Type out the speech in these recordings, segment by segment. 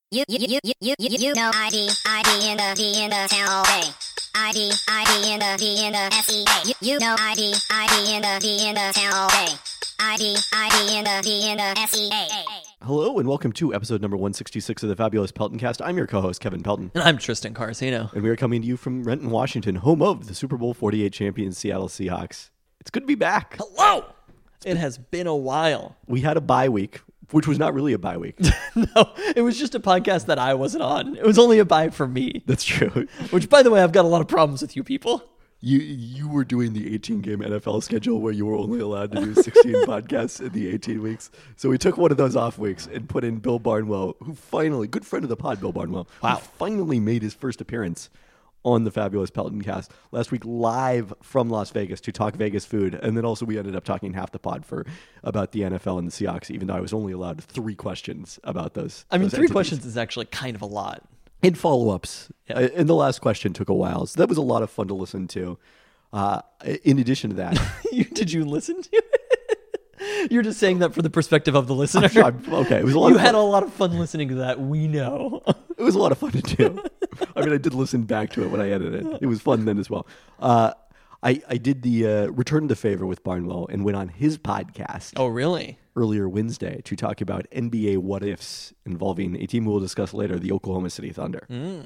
You know ID in the town all day. ID in the SEA. You know ID in the town all day. ID in the SEA. Hello and welcome to episode number 166 of the Fabulous Peltoncast. I'm your co-host, Kevin Pelton. And I'm Tristan Carcino. And we are coming to you from Renton, Washington, home of the Super Bowl 48 champion Seattle Seahawks. It's good to be back. Hello! It has been a while. We had a bye week, which was not really a bye week. No, it was just a podcast that I wasn't on. It was only a bye for me. That's true. Which, by the way, I've got a lot of problems with you people. You were doing the 18-game NFL schedule where you were only allowed to do 16 podcasts in the 18 weeks. So we took one of those off weeks and put in Bill Barnwell, who finally, good friend of the pod, Bill Barnwell, who finally made his first appearance on the Fabulous Peltoncast last week live from Las Vegas to talk Vegas food. And then also we ended up talking half the pod about the NFL and the Seahawks, even though I was only allowed 3 questions about those. I mean, those 3 entities. questions is actually kind of a lot. And follow-ups. And the last question took a while. So that was a lot of fun to listen to. In addition to that. Did you listen to it? You're just saying that for the perspective of the listener. Okay. It was a lot You of fun. had a lot of fun listening to that. We know. It was a lot of fun to do. I mean, I did listen back to it when I edited it. It was fun then as well. I did the Return the Favor with Barnwell and went on his podcast. Oh, really? Earlier Wednesday to talk about NBA what-ifs involving a team we'll discuss later, the Oklahoma City Thunder.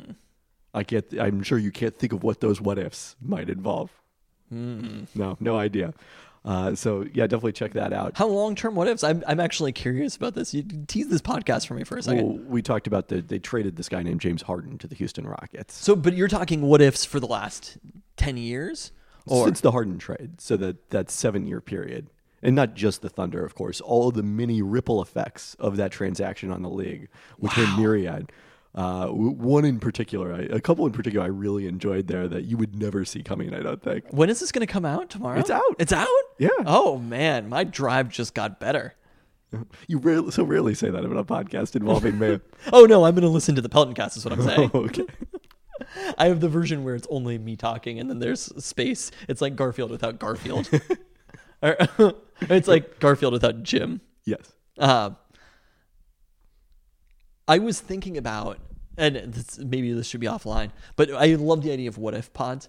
I'm sure you can't think of what those what-ifs might involve. No idea. So, yeah, definitely check that out. How long-term what ifs? I'm actually curious about this. You tease this podcast for me for a second. Well, we talked about they traded this guy named James Harden to the Houston Rockets. So, but you're talking what ifs for the last 10 years? Or Since the Harden trade, so that 7-year period. And not just the Thunder, of course. All of the many ripple effects of that transaction on the league, which were myriad. One in particular, a couple in particular I really enjoyed there that you would never see coming, I don't think. when is this going to come out? Tomorrow? It's out. It's out? Yeah. Oh, man. My drive just got better. You so rarely say that about a podcast involving me. Oh, no. I'm going to listen to the Peltoncast is what I'm saying. Oh, okay. I have the version where it's only me talking and then there's space. It's like Garfield without Garfield. It's like Garfield without Jim. Yes. I was thinking about, and maybe this should be offline, but I love the idea of what if pods.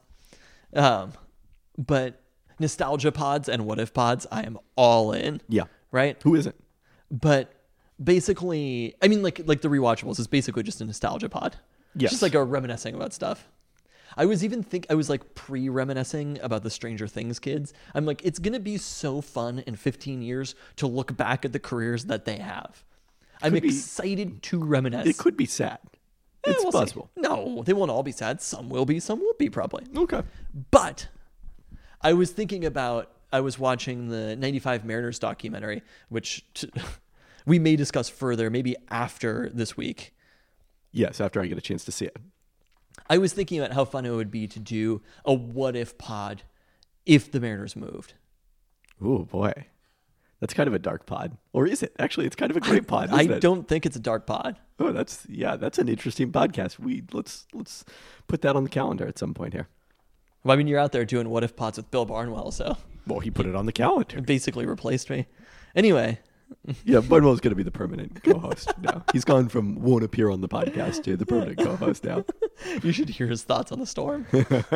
But nostalgia pods and what if pods, I am all in. Yeah. Right? Who isn't? But basically, I mean, like the rewatchables is basically just a nostalgia pod. Yes. Just like a reminiscing about stuff. I was like pre-reminiscing about the Stranger Things kids. I'm like, it's going to be so fun in 15 years to look back at the careers that they have. I'm excited to reminisce. It could be sad. It's We'll see. possible. No, they won't all be sad. Some will be, some won't be probably. Okay. But I was thinking about, I was watching the 95 Mariners documentary, which we may discuss further, maybe after this week. Yes, after I get a chance to see it. I was thinking about how fun it would be to do a what if pod if the Mariners moved. Oh, boy. That's kind of a dark pod. Or is it? Actually, it's kind of a great pod, I isn't it? don't think it's a dark pod. Oh, that's an interesting podcast. Let's put that on the calendar at some point here. Well, I mean, you're out there doing what if pods with Bill Barnwell, so Well, he put it on the calendar. it basically replaced me. Anyway, Yeah, Barnwell's going to be the permanent co-host now. He's gone from won't appear on the podcast to the permanent co-host now. you should hear his thoughts on the storm.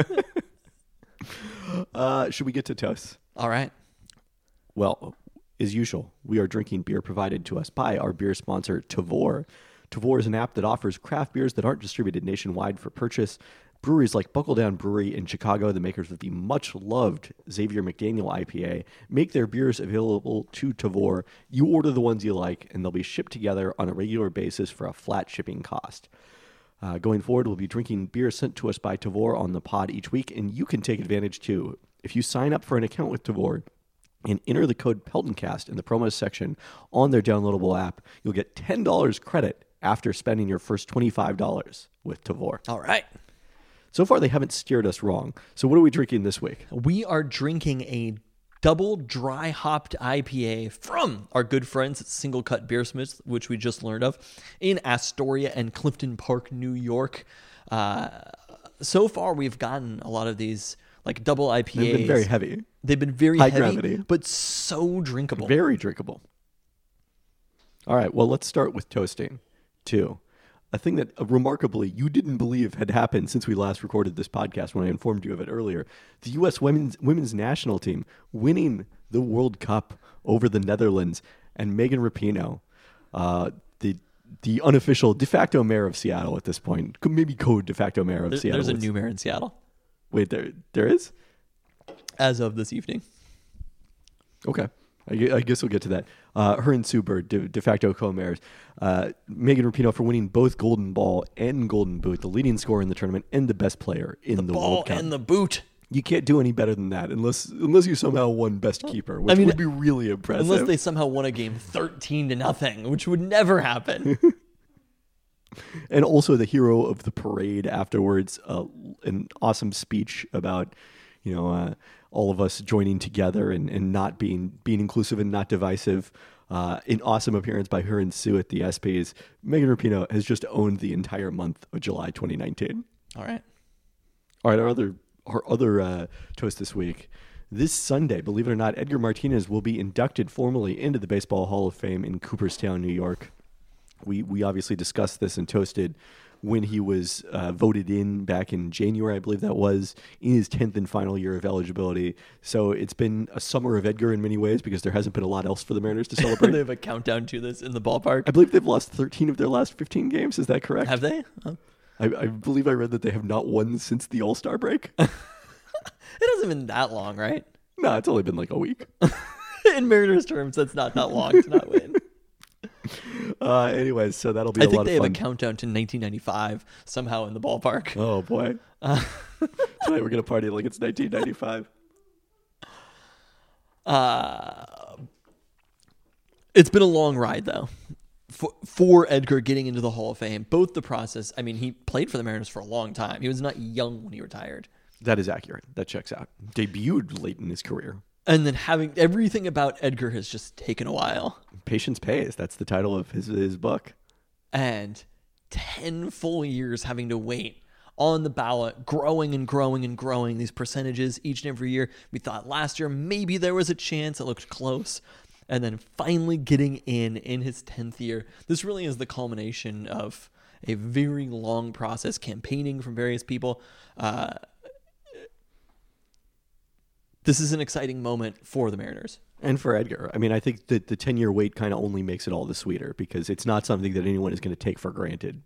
Should we get to toasts? All right. Well, as usual, we are drinking beer provided to us by our beer sponsor, Tavour. Tavour is an app that offers craft beers that aren't distributed nationwide for purchase. Breweries like Buckle Down Brewery in Chicago, the makers of the much-loved Xavier McDaniel IPA, make their beers available to Tavour. You order the ones you like, and they'll be shipped together on a regular basis for a flat shipping cost. Going forward, we'll be drinking beer sent to us by Tavour on the pod each week, and you can take advantage too. If you sign up for an account with Tavour and enter the code Peltoncast in the promos section on their downloadable app, you'll get $10 credit after spending your first $25 with Tavour. All right. So far, they haven't steered us wrong. So what are we drinking this week? We are drinking a double dry hopped IPA from our good friends at Single Cut Beersmiths, which we just learned of, in Astoria and Clifton Park, New York. So far, we've gotten a lot of these like double IPAs. They've been very heavy. They've been very High heavy, gravity. but so drinkable. Very drinkable. All right, well, let's start with toasting, too. a thing that remarkably you didn't believe had happened since we last recorded this podcast when I informed you of it earlier. The U.S. women's national team winning the World Cup over the Netherlands, and Megan Rapinoe, the unofficial de facto mayor of Seattle at this point, maybe co-de facto mayor of Seattle. There's a new mayor in Seattle. Wait, there is? As of this evening. Okay. I guess we'll get to that. Her and Sue Bird, de facto co-mayors. Megan Rapinoe for winning both Golden Ball and Golden Boot, the leading scorer in the tournament and the best player in the Ball World Cup. and the boot. You can't do any better than that unless you somehow won best keeper, which would be really impressive. Unless they somehow won a game 13-0, which would never happen. And also the hero of the parade afterwards, an awesome speech about, all of us joining together and not being inclusive and not divisive. An awesome appearance by her and Sue at the ESPYs. Megan Rapinoe has just owned the entire month of July 2019. All right, our other toast this week. This Sunday, believe it or not, Edgar Martinez will be inducted formally into the Baseball Hall of Fame in Cooperstown, New York. We obviously discussed this and toasted when he was voted in back in January, I believe that was, in his 10th and final year of eligibility. So it's been a summer of Edgar in many ways because there hasn't been a lot else for the Mariners to celebrate. They have a countdown to this in the ballpark. I believe they've lost 13 of their last 15 games. Is that correct? Have they? Oh. I believe I read that they have not won since the All-Star break. It hasn't been that long, right? No, it's only been like a week. In Mariners terms, that's not that long to not win. Anyways, so that'll be a lot of fun. I think they have a countdown to 1995 somehow in the ballpark. Oh, boy. Tonight we're going to party like it's 1995. It's been a long ride, though, for Edgar getting into the Hall of Fame. Both the process, I mean, he played for the Mariners for a long time. He was not young when he retired. That is accurate. That checks out. Debuted late in his career. And then having everything about Edgar has just taken a while. Patience Pays. That's the title of his book. And 10 full years having to wait on the ballot, growing and growing and growing these percentages each and every year. We thought last year maybe there was a chance. It looked close. And then finally getting in his 10th year. This really is the culmination of a very long process, campaigning from various people. This is an exciting moment for the Mariners. And for Edgar. I mean, I think that the 10-year wait kind of only makes it all the sweeter because it's not something that anyone is going to take for granted.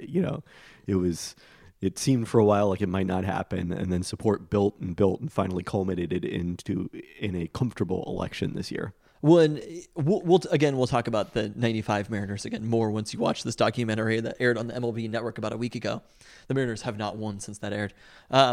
It seemed for a while like it might not happen, and then support built and finally culminated in a comfortable election this year. Well, and we'll talk about the 95 Mariners again more once you watch this documentary that aired on the MLB Network about a week ago. The Mariners have not won since that aired.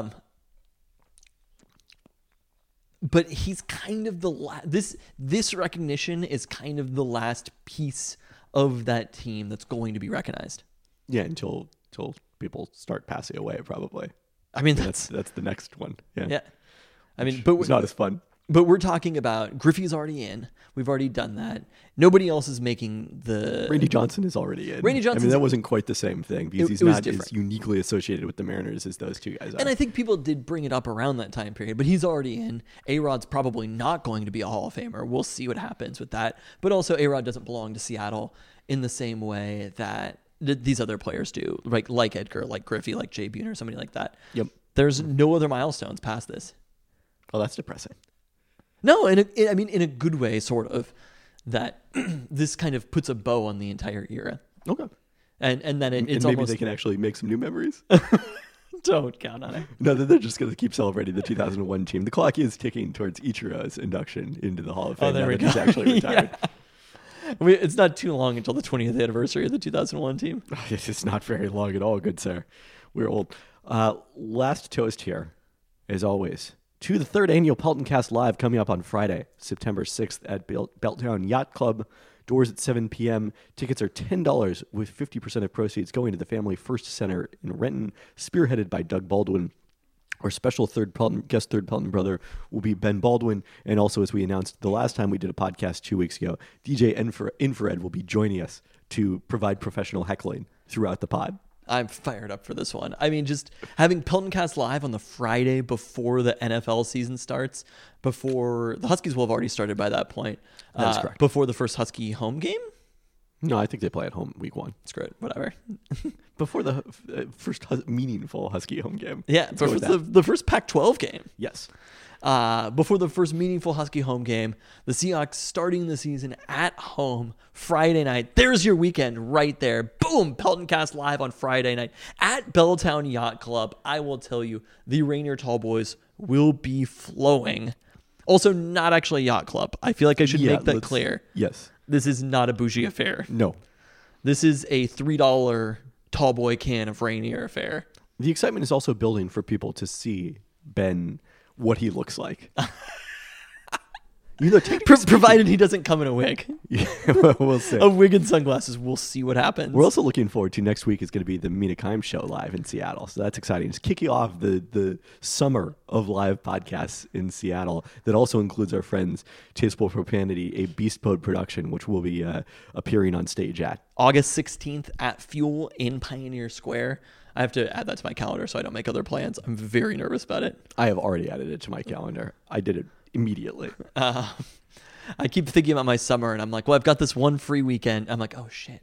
But he's kind of this recognition is kind of the last piece of that team that's going to be recognized. Yeah, until people start passing away, probably. I mean, that's the next one. Yeah. I mean, but it's not as fun. But we're talking about Griffey's already in. We've already done that. Nobody else is making the... Randy Johnson is already in. Randy Johnson. I mean, that wasn't quite the same thing because he's not as uniquely associated with the Mariners as those two guys are. And I think people did bring it up around that time period, but he's already in. A-Rod's probably not going to be a Hall of Famer. We'll see what happens with that. But also, A-Rod doesn't belong to Seattle in the same way that these other players do, like Edgar, like Griffey, like Jay Buhner, somebody like that. Yep. There's no other milestones past this. Oh, that's depressing. No, in a good way, sort of, that this kind of puts a bow on the entire era. Okay. And then it's maybe almost... they can actually make some new memories. Don't count on it. No, they're just going to keep celebrating the 2001 team. The clock is ticking towards Ichiro's induction into the Hall of Fame. Oh, there we go. He's actually retired. It's not too long until the 20th anniversary of the 2001 team. It's not very long at all, good sir. We're old. Last toast here, as always, to the third annual Pelton Cast Live coming up on Friday, September 6th at Belttown Yacht Club. Doors at 7 p.m. Tickets are $10 with 50% of proceeds going to the Family First Center in Renton, spearheaded by Doug Baldwin. Our special third Pelton brother will be Ben Baldwin. And also, as we announced the last time we did a podcast 2 weeks ago, DJ Infrared will be joining us to provide professional heckling throughout the pod. I'm fired up for this one. I mean, just having Pelton Cast Live on the Friday before the NFL season starts, before the Huskies will have already started by that point. That's correct. Before the first Husky home game? No, I think they play at home week 1. Screw it, whatever. Before the first meaningful Husky home game. Yeah, Let's go with before that. the first Pac-12 game. Yes. Before the first meaningful Husky home game, the Seahawks starting the season at home Friday night. There's your weekend right there. Boom! Pelton Cast live on Friday night at Belltown Yacht Club. I will tell you, the Rainier Tall Boys will be flowing. Also, not actually a yacht club. I feel like I should make that clear. Yes. This is not a bougie affair. No. This is a $3 tall boy can of Rainier affair. The excitement is also building for people to see Ben, what he looks like. You know, Provided he doesn't come in a wig. Yeah, we'll see. A wig and sunglasses. We'll see what happens. We're also looking forward to next week is going to be the Mina Kimes show live in Seattle. So that's exciting. It's kicking off the summer of live podcasts in Seattle that also includes our friends Tasteful Profanity, a Beast Mode production, which will be appearing on stage at August 16th at Fuel in Pioneer Square. I have to add that to my calendar so I don't make other plans. I'm very nervous about it. I have already added it to my calendar. I did it immediately. I keep thinking about my summer and I'm like, well, I've got this one free weekend. I'm like, oh shit.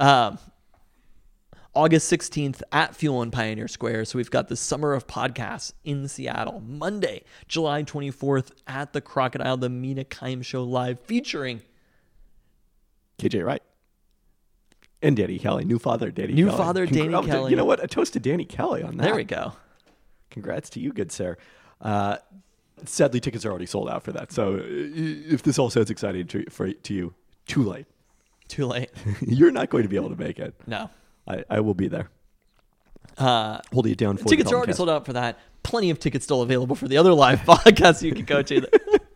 August 16th at Fuel in Pioneer Square. So we've got the Summer of Podcasts in Seattle. Monday, July 24th at the Crocodile, the Mina Kimes Show live featuring KJ Wright. And Danny Kelly. New father, Danny New Kelly. father, Danny Kelly. You know what? A toast to Danny Kelly on that. There we go. Congrats to you, good sir. Sadly, tickets are already sold out for that. So if this all sounds exciting to you, too late. Too late. You're not going to be able to make it. No. I will be there. Holding it down for Tickets are already sold out for that. Plenty of tickets still available for the other live podcasts you can go to.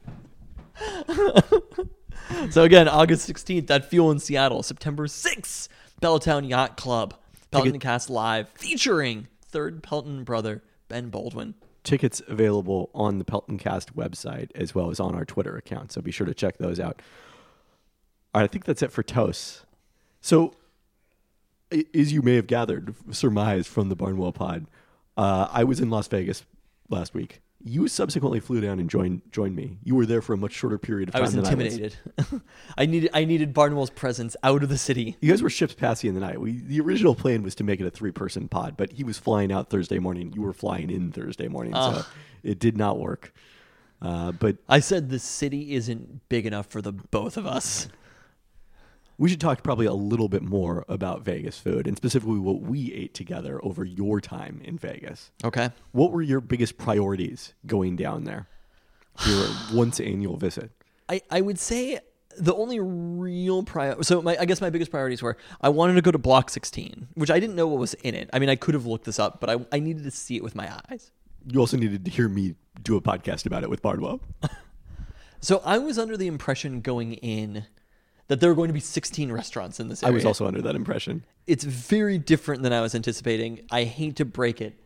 So again, August 16th at Fuel in Seattle. September 6th, Belltown Yacht Club. Pelton Cast Live featuring third Pelton brother, Ben Baldwin. Tickets available on the Pelton Cast website as well as on our Twitter account. So be sure to check those out. All right, I think that's it for toasts. So as you may have gathered, surmised from the Barnwell pod, I was in Las Vegas last week. You subsequently flew down and joined me. You were there for a much shorter period of time. I was intimidated. I needed Barnwell's presence out of the city. You guys were ships passing in the night. The original plan was to make it a 3-person pod, but he was flying out Thursday morning. You were flying in Thursday morning, so it did not work. But I said the city isn't big enough for the both of us. We should talk probably a little bit more about Vegas food and specifically what we ate together over your time in Vegas. Okay. What were your biggest priorities going down there? Your once annual visit. I would say the only real I guess my biggest priorities were I wanted to go to Block 16, which I didn't know what was in it. I mean, I could have looked this up, but I needed to see it with my eyes. You also needed to hear me do a podcast about it with Bardwell. So I was under the impression going in that there were going to be 16 restaurants in this area. I was also under that impression. It's very different than I was anticipating. I hate to break it.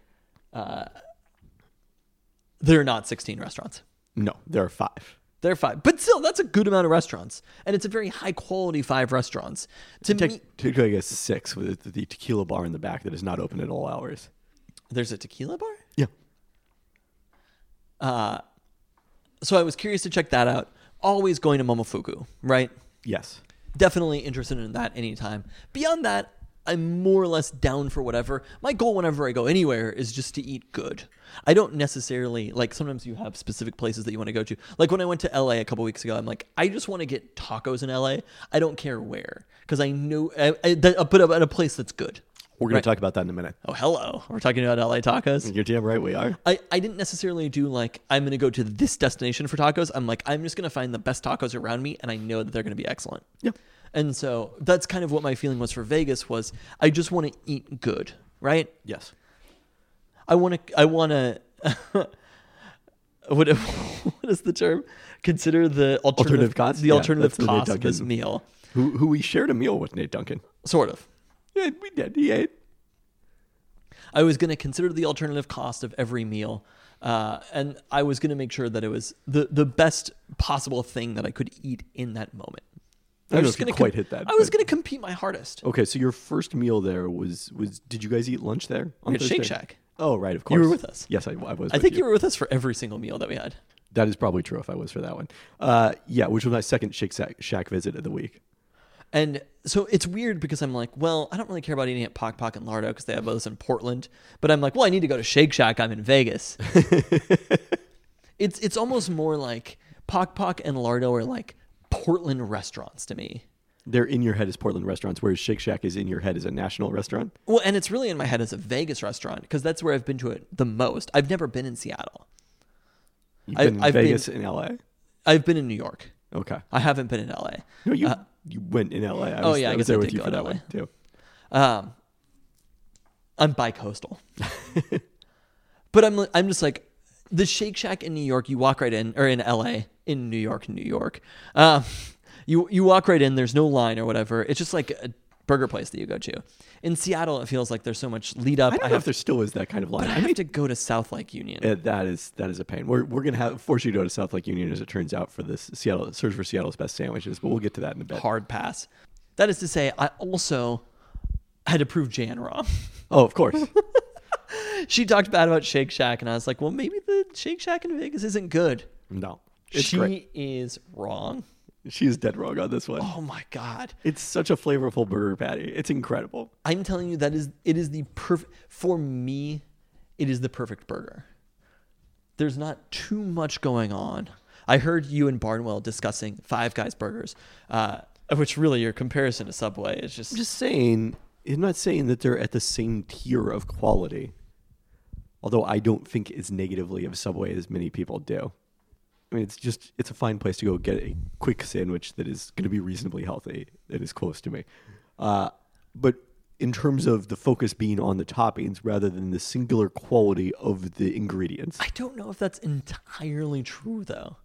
There are not 16 restaurants. No, there are 5. There are 5. But still, that's a good amount of restaurants. And it's a very high quality 5 restaurants. Technically, I guess 6 with the tequila bar in the back that is not open at all hours. There's a tequila bar? Yeah. So I was curious to check that out. Always going to Momofuku, right? Yes. Definitely interested in that anytime. Beyond that, I'm more or less down for whatever. My goal whenever I go anywhere is just to eat good. I don't necessarily, like sometimes you have specific places that you want to go to. Like when I went to LA a couple weeks ago, I'm like, I just want to get tacos in LA. I don't care where. Because I know, I'll put up at a place that's good. We're going to talk about that in a minute. Oh, hello. We're talking about LA tacos. You're damn right we are. I didn't necessarily do like, I'm going to go to this destination for tacos. I'm like, I'm just going to find the best tacos around me and I know that they're going to be excellent. Yeah. And so that's kind of what my feeling was for Vegas was I just want to eat good, right? Yes. I want to what is the term? Consider the alternative cost? The Yeah, alternative that's the cost Nate of this Duncan. meal. Who we shared a meal with, Nate Duncan. Sort of. Yeah, we did. He ate. I was going to consider the alternative cost of every meal. And I was going to make sure that it was the best possible thing that I could eat in that moment. I don't know if you quite hit that. I was going to compete my hardest. Okay, so your first meal there was did you guys eat lunch there on We had Thursday? Shake Shack. Oh, right, of course. You were with us. Yes, I was. I think you were with us for every single meal that we had. That is probably true if I was for that one. Yeah, which was my second Shake Shack visit of the week. And so it's weird because I'm like, well, I don't really care about eating at Pok Pok and Lardo because they have those in Portland. But I'm like, well, I need to go to Shake Shack. I'm in Vegas. It's almost more like Pok Pok and Lardo are like Portland restaurants to me. They're in your head as Portland restaurants, whereas Shake Shack is in your head as a national restaurant. Well, and it's really in my head as a Vegas restaurant because that's where I've been to it the most. I've never been in Seattle. You've been in Vegas and LA? I've been in New York. Okay. I haven't been in LA. No, you went in LA. I was I guess there I with did you go for to that LA. one too. I'm bi-coastal. But I'm just like, the Shake Shack in New York, you walk right in, or in LA, in New York. You walk right in, there's no line or whatever. It's just like a burger place that you go to. In Seattle, it feels like there's so much lead up. I don't know if there still is that kind of line. I have to go to South Lake Union. That is a pain. We're gonna force you to go to South Lake Union, as it turns out, for this search for Seattle's best sandwiches. But we'll get to that in a bit. Hard pass. That is to say, I also had to prove Jan wrong. Oh, of course. She talked bad about Shake Shack, and I was like, well, maybe the Shake Shack in Vegas isn't good. No, it's She great. is wrong. She is dead wrong on this one. Oh my God. It's such a flavorful burger patty. It's incredible. I'm telling you, it is the perfect, for me, it is the perfect burger. There's not too much going on. I heard you and Barnwell discussing Five Guys burgers, which really your comparison to Subway is just... I'm just saying, I'm not saying that they're at the same tier of quality. Although I don't think as negatively of Subway as many people do. I mean, it's a fine place to go get a quick sandwich that is going to be reasonably healthy, that is close to me. But in terms of the focus being on the toppings rather than the singular quality of the ingredients. I don't know if that's entirely true, though.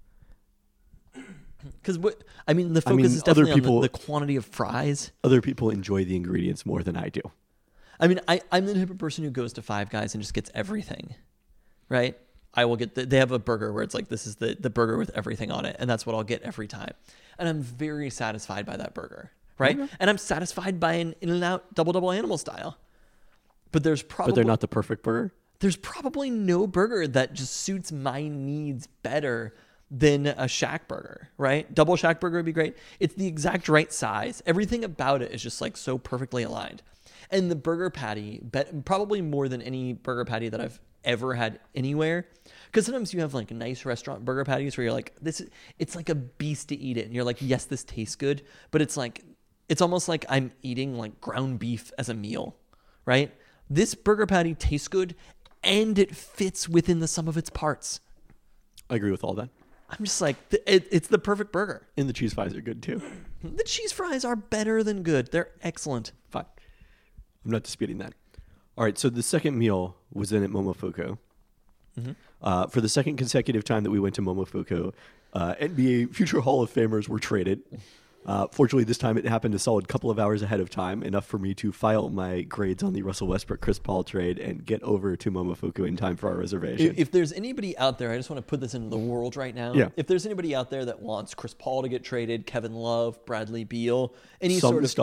Because the focus is definitely on the quantity of fries. Other people enjoy the ingredients more than I do. I mean, I'm the type of person who goes to Five Guys and just gets everything, right? I will get they have a burger where it's like, this is the burger with everything on it, and that's what I'll get every time. And I'm very satisfied by that burger, right? Okay. And I'm satisfied by an In-N-Out double animal style. But they're not the perfect burger? There's probably no burger that just suits my needs better than a Shack burger, right? Double Shack burger would be great. It's the exact right size. Everything about it is just like so perfectly aligned. And the burger patty, probably more than any burger patty that I've ever had anywhere, because sometimes you have like nice restaurant burger patties where you're like, it's like a beast to eat it, and you're like, yes, this tastes good, but it's almost like I'm eating like ground beef as a meal, right? This burger patty tastes good, and it fits within the sum of its parts. I agree with all that. I'm just like, it's the perfect burger. And the cheese fries are good too. The cheese fries are better than good. They're excellent. Fine. I'm not disputing that. All right, so the second meal was in at Momofuku. Mm-hmm. For the second consecutive time that we went to Momofuku, NBA future Hall of Famers were traded. Fortunately, this time it happened a solid couple of hours ahead of time, enough for me to file my grades on the Russell Westbrook-Chris Paul trade and get over to Momofuku in time for our reservation. If there's anybody out there, I just want to put this into the world right now. Yeah. If there's anybody out there that wants Chris Paul to get traded, Kevin Love, Bradley Beal, any sort of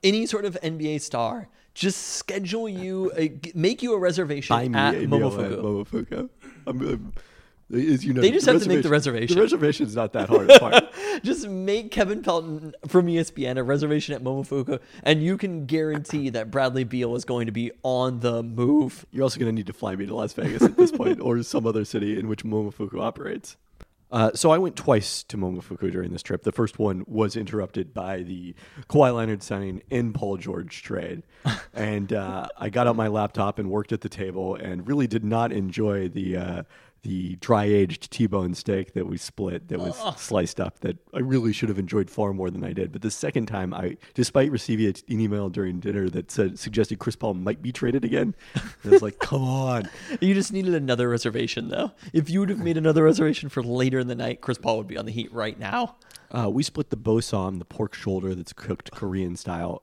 NBA star, just schedule make you a reservation Buy at me a meal Momofuku. at Momofuku. As you know, they just have to make the reservation. The reservation's not that hard to find. Just make Kevin Pelton from ESPN a reservation at Momofuku, and you can guarantee that Bradley Beal is going to be on the move. You're also going to need to fly me to Las Vegas at this point, or some other city in which Momofuku operates. So I went twice to Momofuku during this trip. The first one was interrupted by the Kawhi Leonard signing and Paul George trade. And I got out my laptop and worked at the table and really did not enjoy the dry-aged T-bone steak that we split that was sliced up that I really should have enjoyed far more than I did. But the second time, despite receiving an email during dinner that suggested Chris Paul might be traded again, I was like, come on. You just needed another reservation, though. If you would have made another reservation for later in the night, Chris Paul would be on the Heat right now. We split the bosom, the pork shoulder that's cooked Korean style.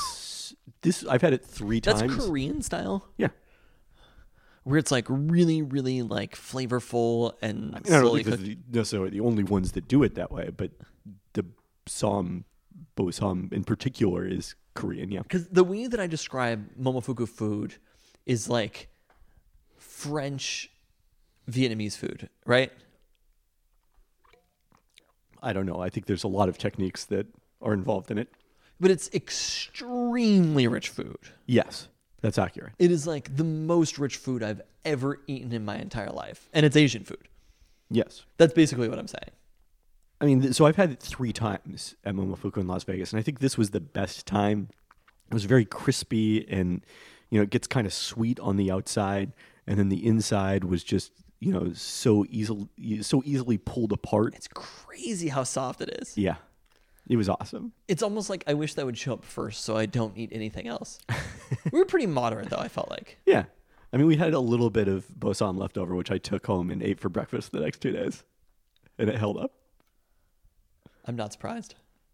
I've had it 3 times. That's Korean style? Yeah. Where it's like really, really like flavorful and I don't think they're necessarily the only ones that do it that way, but the bosom in particular is Korean, yeah. Because the way that I describe Momofuku food is like French Vietnamese food, right? I don't know. I think there's a lot of techniques that are involved in it. But it's extremely rich food. Yes, that's accurate. It is like the most rich food I've ever eaten in my entire life. And it's Asian food. Yes. That's basically what I'm saying. I mean, so I've had it 3 times at Momofuku in Las Vegas, and I think this was the best time. It was very crispy, and it gets kind of sweet on the outside, and then the inside was just so easily pulled apart. It's crazy how soft it is. Yeah, it was awesome. It's almost like I wish that would show up first, so I don't eat anything else. We were pretty moderate, though. I felt like. Yeah, I mean, we had a little bit of bosan left over, which I took home and ate for breakfast the next 2 days, and it held up. I'm not surprised.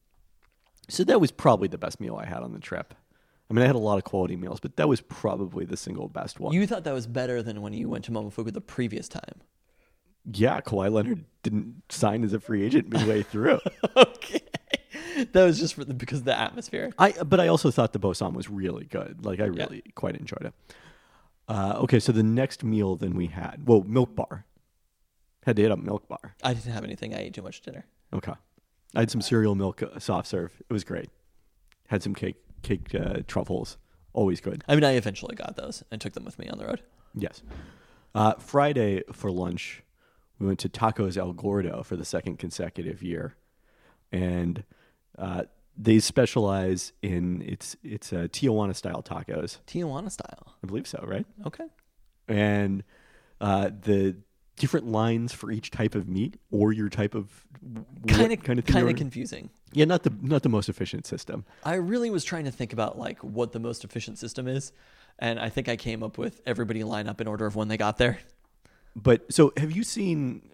So that was probably the best meal I had on the trip. I mean, I had a lot of quality meals, but that was probably the single best one. You thought that was better than when you went to Momofuku the previous time. Yeah, Kawhi Leonard didn't sign as a free agent midway through. Okay. That was just because of the atmosphere. But I also thought the bosan was really good. Like, I really quite enjoyed it. Okay, so the next meal then we had, Milk Bar. Had to hit up Milk Bar. I didn't have anything. I ate too much dinner. Okay. I had some cereal milk soft serve. It was great. Had some cake truffles. Always good. I mean, I eventually got those and took them with me on the road. Yes. Friday for lunch, we went to Tacos El Gordo for the second consecutive year. And they specialize in, it's Tijuana-style tacos. Tijuana style. I believe so, right? Okay. And the different lines for each type of meat or your type of Kind thing you're- of confusing. Yeah, not the most efficient system. I really was trying to think about like what the most efficient system is, and I think I came up with everybody line up in order of when they got there. But so have you seen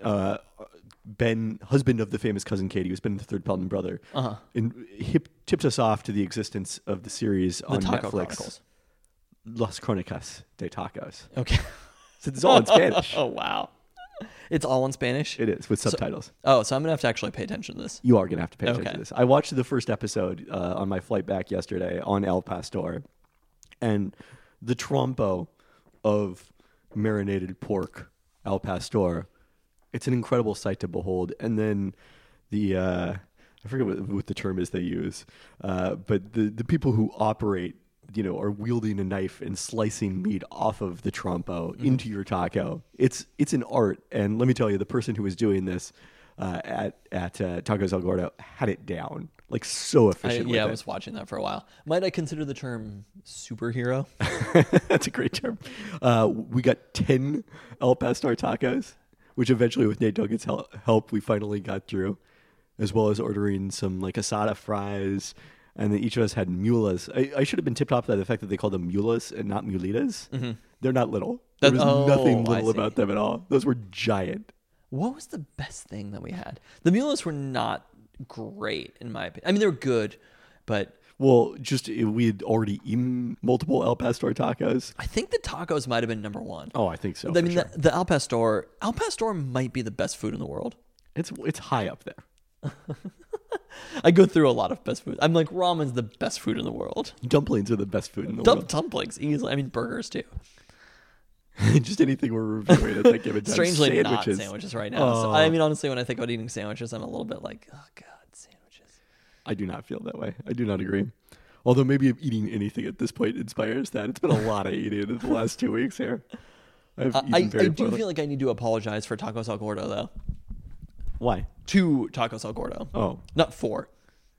Ben, husband of the famous cousin Katie, who's been in the Third Pelton Brother, and tipped us off to the existence of the series on Taco Netflix, Chronicles. Las Crónicas de Tacos. Okay. So it's all in Spanish. Oh wow. It's all in Spanish? It is, with subtitles. So I'm going to have to actually pay attention to this. You are going to have to pay attention Okay. to this. I watched the first episode on my flight back yesterday on El Pastor, and the trompo of marinated pork El Pastor, it's an incredible sight to behold. And then the, I forget what the term is they use, but the people who operate, are wielding a knife and slicing meat off of the trompo into your taco. It's an art. And let me tell you, the person who was doing this at Tacos El Gordo had it down, like so efficient with I it. was watching that for a while. Might I consider the term superhero? That's a great term. We got 10 El Pastor tacos, which eventually with Nate Duggan's help, we finally got through, as well as ordering some like asada fries. And then each of us had mulas. I should have been tipped off by the fact that they call them mulas and not mulitas. Mm-hmm. They're not little. There was nothing little about them at all. Those were giant. What was the best thing that we had? The mulas were not great, in my opinion. I mean, they were good, but... Well, we had already eaten multiple El Pastor tacos. I think the tacos might have been number one. Oh, I think so. I mean, sure. the El Pastor might be the best food in the world. It's high up there. I go through a lot of best food. I'm like, ramen's the best food in the world. Dumplings are the best food in the world. Dumplings, easily. I mean, burgers too. Just anything we're reviewing at that given time. Strangely, not sandwiches right now. So, I mean, honestly, when I think about eating sandwiches, I'm a little bit like, oh god, sandwiches. I do not feel that way. I do not agree. Although maybe eating anything at this point inspires that. It's been a lot of eating in the last 2 weeks here. I do feel like I need to apologize for Tacos El Gordo, though. Why? 2 Tacos El Gordo. Oh. Not 4.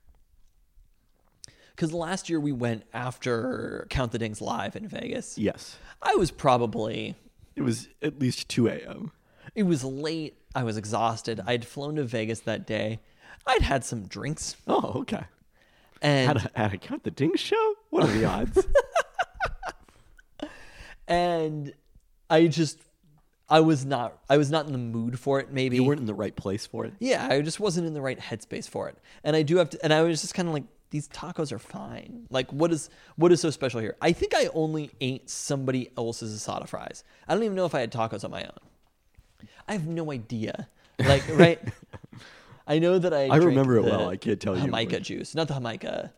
Because last year we went after Count the Dings live in Vegas. Yes. I was probably... It was at least 2 a.m. It was late. I was exhausted. I'd flown to Vegas that day. I'd had some drinks. Oh, okay. And At a Count the Dings show? What are the odds? And I was not in the mood for it, maybe. You weren't in the right place for it? Yeah, I just wasn't in the right headspace for it. And I was just kind of like, these tacos are fine. Like, what is so special here? I think I only ate somebody else's asada fries. I don't even know if I had tacos on my own. I have no idea. Like, right? I know that I remember it well. I can't tell you. Jamaica juice. Not the Jamaica.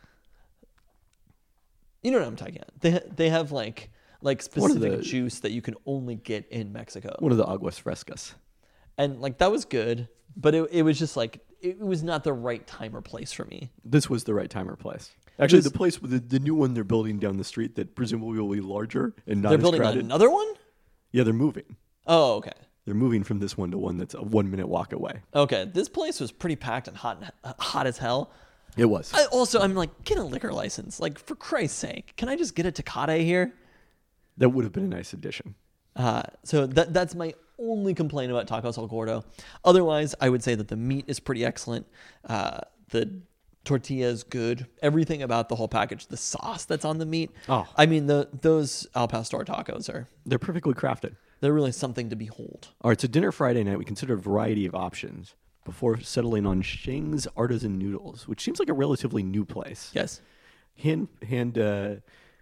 You know what I'm talking about. They have like specific juice that you can only get in Mexico. One of the aguas frescas. And like that was good, but it was just like it was not the right time or place for me. This was the right time or place. Actually, the place with the new one they're building down the street that presumably will be larger and not They're as building crowded. another one? Yeah, they're moving. Oh, okay. They're moving from this one to one that's a 1 minute walk away. Okay, this place was pretty packed and hot as hell. It was. I'm like, get a liquor license. Like, for Christ's sake, can I just get a Tecate here? That would have been a nice addition. So that's my only complaint about Tacos El Gordo. Otherwise, I would say that the meat is pretty excellent. The tortilla is good. Everything about the whole package, the sauce that's on the meat. Oh. I mean, those Al Pastor tacos They're perfectly crafted. they're really something to behold. All right, so dinner Friday night, we considered a variety of options before settling on Sheng's Artisan Noodles, which seems like a relatively new place. Yes. Handmade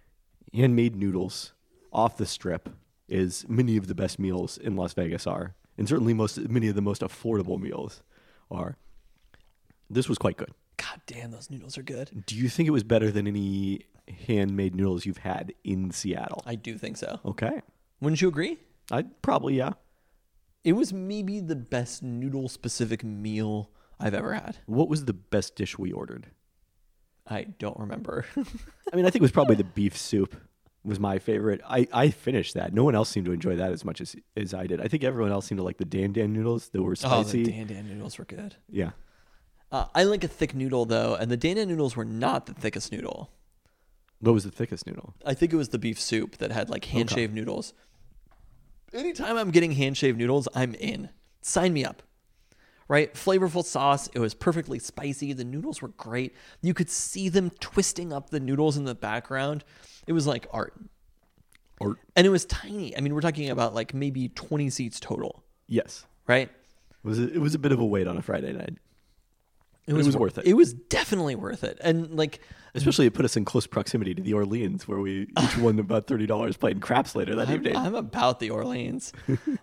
noodles off the strip is many of the best meals in Las Vegas are, and certainly many of the most affordable meals are. This was quite good. God damn, those noodles are good. Do you think it was better than any handmade noodles you've had in Seattle? I do think so. Okay. Wouldn't you agree? I'd probably, yeah. It was maybe the best noodle-specific meal I've ever had. What was the best dish we ordered? I don't remember. I mean, I think it was probably the beef soup was my favorite. I finished that. No one else seemed to enjoy that as much as I did. I think everyone else seemed to like the Dan Dan noodles that were spicy. Oh, the Dan Dan noodles were good. Yeah. I like a thick noodle, though, and the Dan Dan noodles were not the thickest noodle. What was the thickest noodle? I think it was the beef soup that had like hand-shaved noodles. Anytime I'm getting hand-shaved noodles, I'm in. Sign me up. Right? Flavorful sauce. It was perfectly spicy. The noodles were great. You could see them twisting up the noodles in the background. It was like art. Or And it was tiny. I mean, we're talking about like maybe 20 seats total. yes. Right? It was a bit of a wait on a Friday night. It was worth it. It was definitely worth it. And like, Especially it put us in close proximity to the Orleans, where we each won about $30 playing craps later that evening. I'm about the Orleans.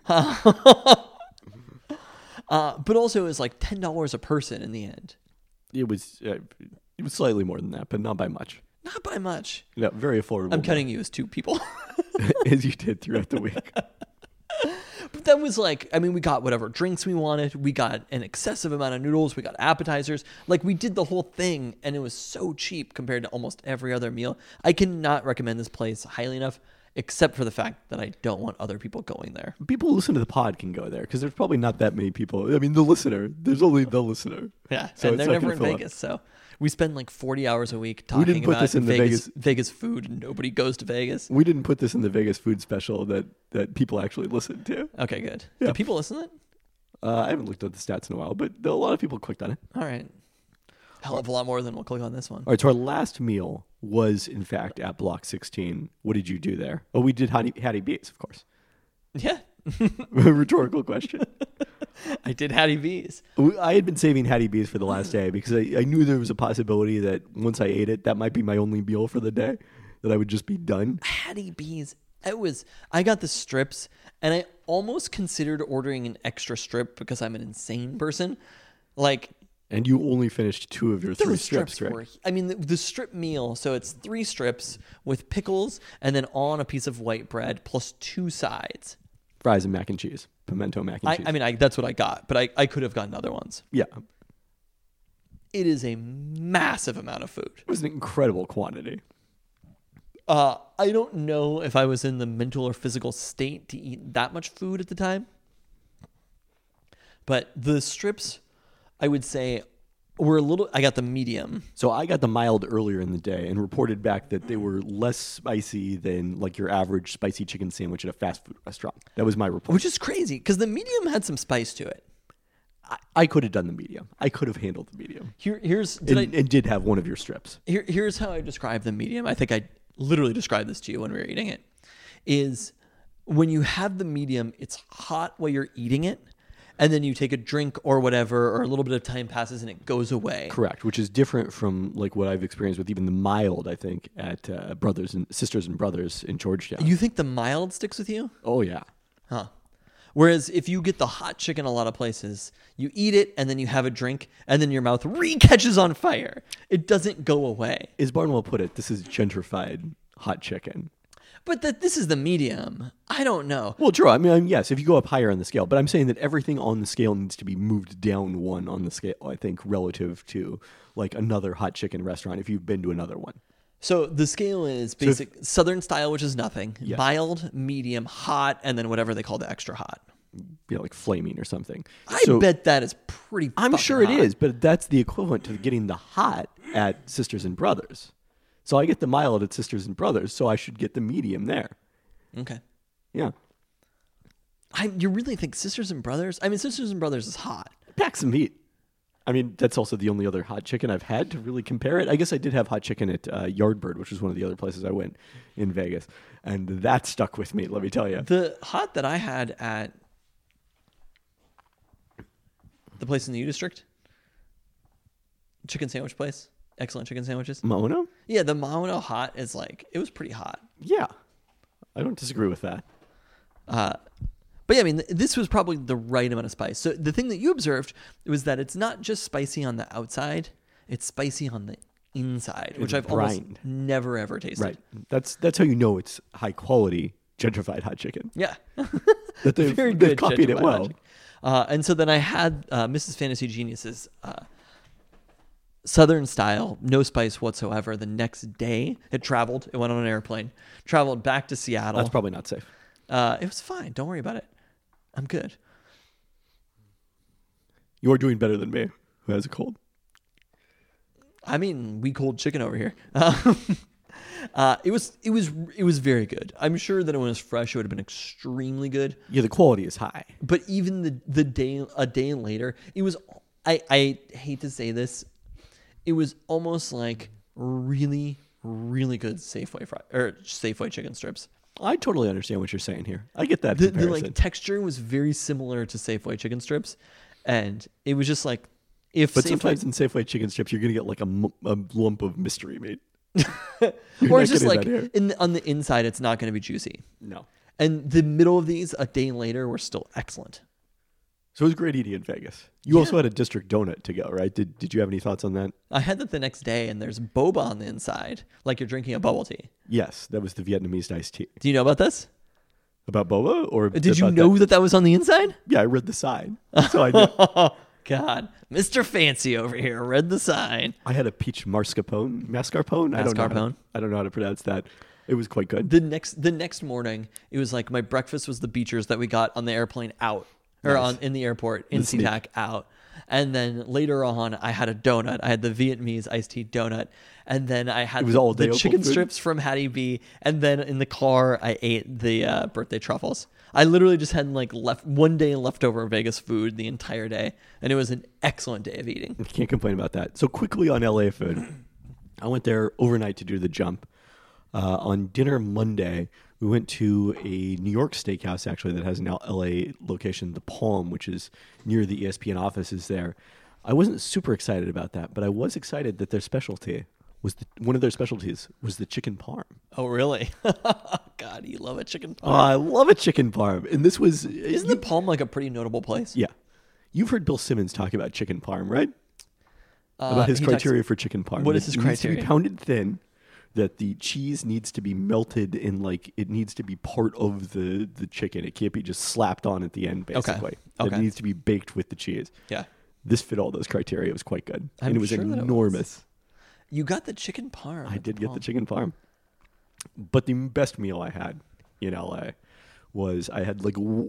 But also it was like $10 a person in the end. It was slightly more than that, but not by much. Not by much. Yeah, very affordable. I'm counting you as two people. as you did throughout the week. But that was like, I mean, we got whatever drinks we wanted. We got an excessive amount of noodles. We got appetizers. Like, we did the whole thing, and it was so cheap compared to almost every other meal. I cannot recommend this place highly enough, except for the fact that I don't want other people going there. People who listen to the pod can go there because there's probably not that many people. I mean, the listener. There's only the listener. Yeah, So and it's they're not never gonna in fill up. Vegas, so we spend like 40 hours a week We didn't talking put about this in the Vegas food, and nobody goes to Vegas. We didn't put this in the Vegas food special that people actually listen to. Okay, good. Yeah. Do people listen to it? I haven't looked at the stats in a while, but a lot of people clicked on it. All right. Hell of a lot more than we'll click on this one. All right, so our last meal was, in fact, at Block 16. What did you do there? Oh, we did Hattie B's, of course. Yeah, Rhetorical question. I did Hattie B's. I had been saving Hattie B's for the last day because I knew there was a possibility that once I ate it, that might be my only meal for the day, that I would just be done. Hattie B's. I got the strips, and I almost considered ordering an extra strip because I'm an insane person. Like, And you only finished 2 of your 3 those strips, strips right? were, I mean, the strip meal, so it's 3 strips with pickles and then on a piece of white bread plus 2 sides. Fries and mac and cheese. Pimento mac and cheese. I mean, that's what I got, but I could have gotten other ones. Yeah. It is a massive amount of food. It was an incredible quantity. I don't know if I was in the mental or physical state to eat that much food at the time. But the strips, I would say, were I got the medium. So I got the mild earlier in the day and reported back that they were less spicy than like your average spicy chicken sandwich at a fast food restaurant. That was my report. Which is crazy because the medium had some spice to it. I could have done the medium. I could have handled the medium. And Did have one of your strips. here's how I describe the medium. I think I literally described this to you when we were eating it. Is when you have the medium, it's hot while you're eating it, and then you take a drink or whatever, or a little bit of time passes and it goes away. Correct, which is different from like what I've experienced with even the mild, I think, at Sisters and Brothers in Georgetown. You think the mild sticks with you? Oh, yeah. Huh. Whereas if you get the hot chicken a lot of places, you eat it and then you have a drink and then your mouth re-catches on fire. It doesn't go away. As Barnwell put it, this is gentrified hot chicken. But this is the medium. I don't know. Well, true. I mean, yes, if you go up higher on the scale, but I'm saying that everything on the scale needs to be moved down one on the scale, I think, relative to like another hot chicken restaurant if you've been to another one. So the scale is basic Southern style, which is nothing, Yeah. mild, medium, hot, and then whatever they call the extra hot. Like flaming or something. I bet that is pretty I'm fucking sure it hot. is, but that's the equivalent to getting the hot at Sisters and Brothers. So I get the mild at Sisters and Brothers, so I should get the medium there. Okay. Yeah. You really think Sisters and Brothers? I mean, Sisters and Brothers is hot. Pack some heat. I mean, that's also the only other hot chicken I've had to really compare it. I guess I did have hot chicken at Yardbird, which was one of the other places I went in Vegas. And that stuck with me, let me tell you. The hot that I had at the place in the U District, chicken sandwich place, excellent chicken sandwiches. Mono? Yeah, the Maono hot is like, it was pretty hot. Yeah. I don't disagree with that. But yeah, I mean, this was probably the right amount of spice. So the thing that you observed was that it's not just spicy on the outside, it's spicy on the inside, which I've almost brined. never ever tasted. Right. That's how you know it's high quality gentrified hot chicken. Yeah. That they've, Very they've good. copied it gentrified well. logic. And so then I had Mrs. Fantasy Genius's Southern style, no spice whatsoever. The next day, it traveled. It went on an airplane, traveled back to Seattle. That's probably not safe. It was fine. Don't worry about it. I'm good. You are doing better than me, who has a cold. I mean, we cold chicken over here. It was very good. I'm sure that when it was fresh, it would have been extremely good. Yeah, the quality is high. But even a day later, it was. I hate to say this, it was almost like really, really good Safeway chicken strips. I totally understand what you're saying here. I get that The comparison. like texture was very similar to Safeway chicken strips, and it was just like if But Safeway, sometimes in Safeway chicken strips, you're going to get like a lump of mystery meat. or not it's just getting like that here. on the inside, it's not going to be juicy. No. And the middle of these, a day later, were still excellent. So it was great eating in Vegas. You also had a district donut to go, right? Did you have any thoughts on that? I had that the next day, and there's boba on the inside, like you're drinking a bubble tea. Yes, that was the Vietnamese iced tea. Do you know about this? About boba? Or Did you about know that was on the inside? Yeah, I read the sign. So I knew. God, Mr. Fancy over here read the sign. I had a peach mascarpone. Mascarpone? Mascarpone. I don't know how to pronounce that. It was quite good. The next morning, it was like my breakfast was the Beechers that we got on the airplane out, or Nice. in the airport in The sneak. SeaTac out. And then later on, I had a donut. I had the Vietnamese iced tea donut. And then I had It was all the day chicken Opal food? strips from Hattie B. And then in the car, I ate the birthday truffles. I literally just had like one day leftover Vegas food the entire day. And it was an excellent day of eating. Can't complain about that. So quickly on LA food, I went there overnight to do the jump. On dinner Monday, we went to a New York steakhouse actually that has an LA location, The Palm, which is near the ESPN offices there. I wasn't super excited about that, but I was excited that their specialty was one of their specialties was the chicken parm. Oh, really? God, you love a chicken Oh, parm. I love a chicken parm, and this was Isn't the Palm like a pretty notable place? yeah. You've heard Bill Simmons talk about chicken parm, right? About his he talks- criteria for chicken parm. What That is his it needs to be criteria? pounded thin. That the cheese needs to be melted in like it needs to be part of the chicken. It can't be just slapped on at the end, basically. Okay. It needs to be baked with the cheese. Yeah. This fit all those criteria. It was quite good. I'm and it was sure that it was. enormous. You got the chicken parm. I at did the get the Palm. chicken parm. But the best meal I had in LA was I had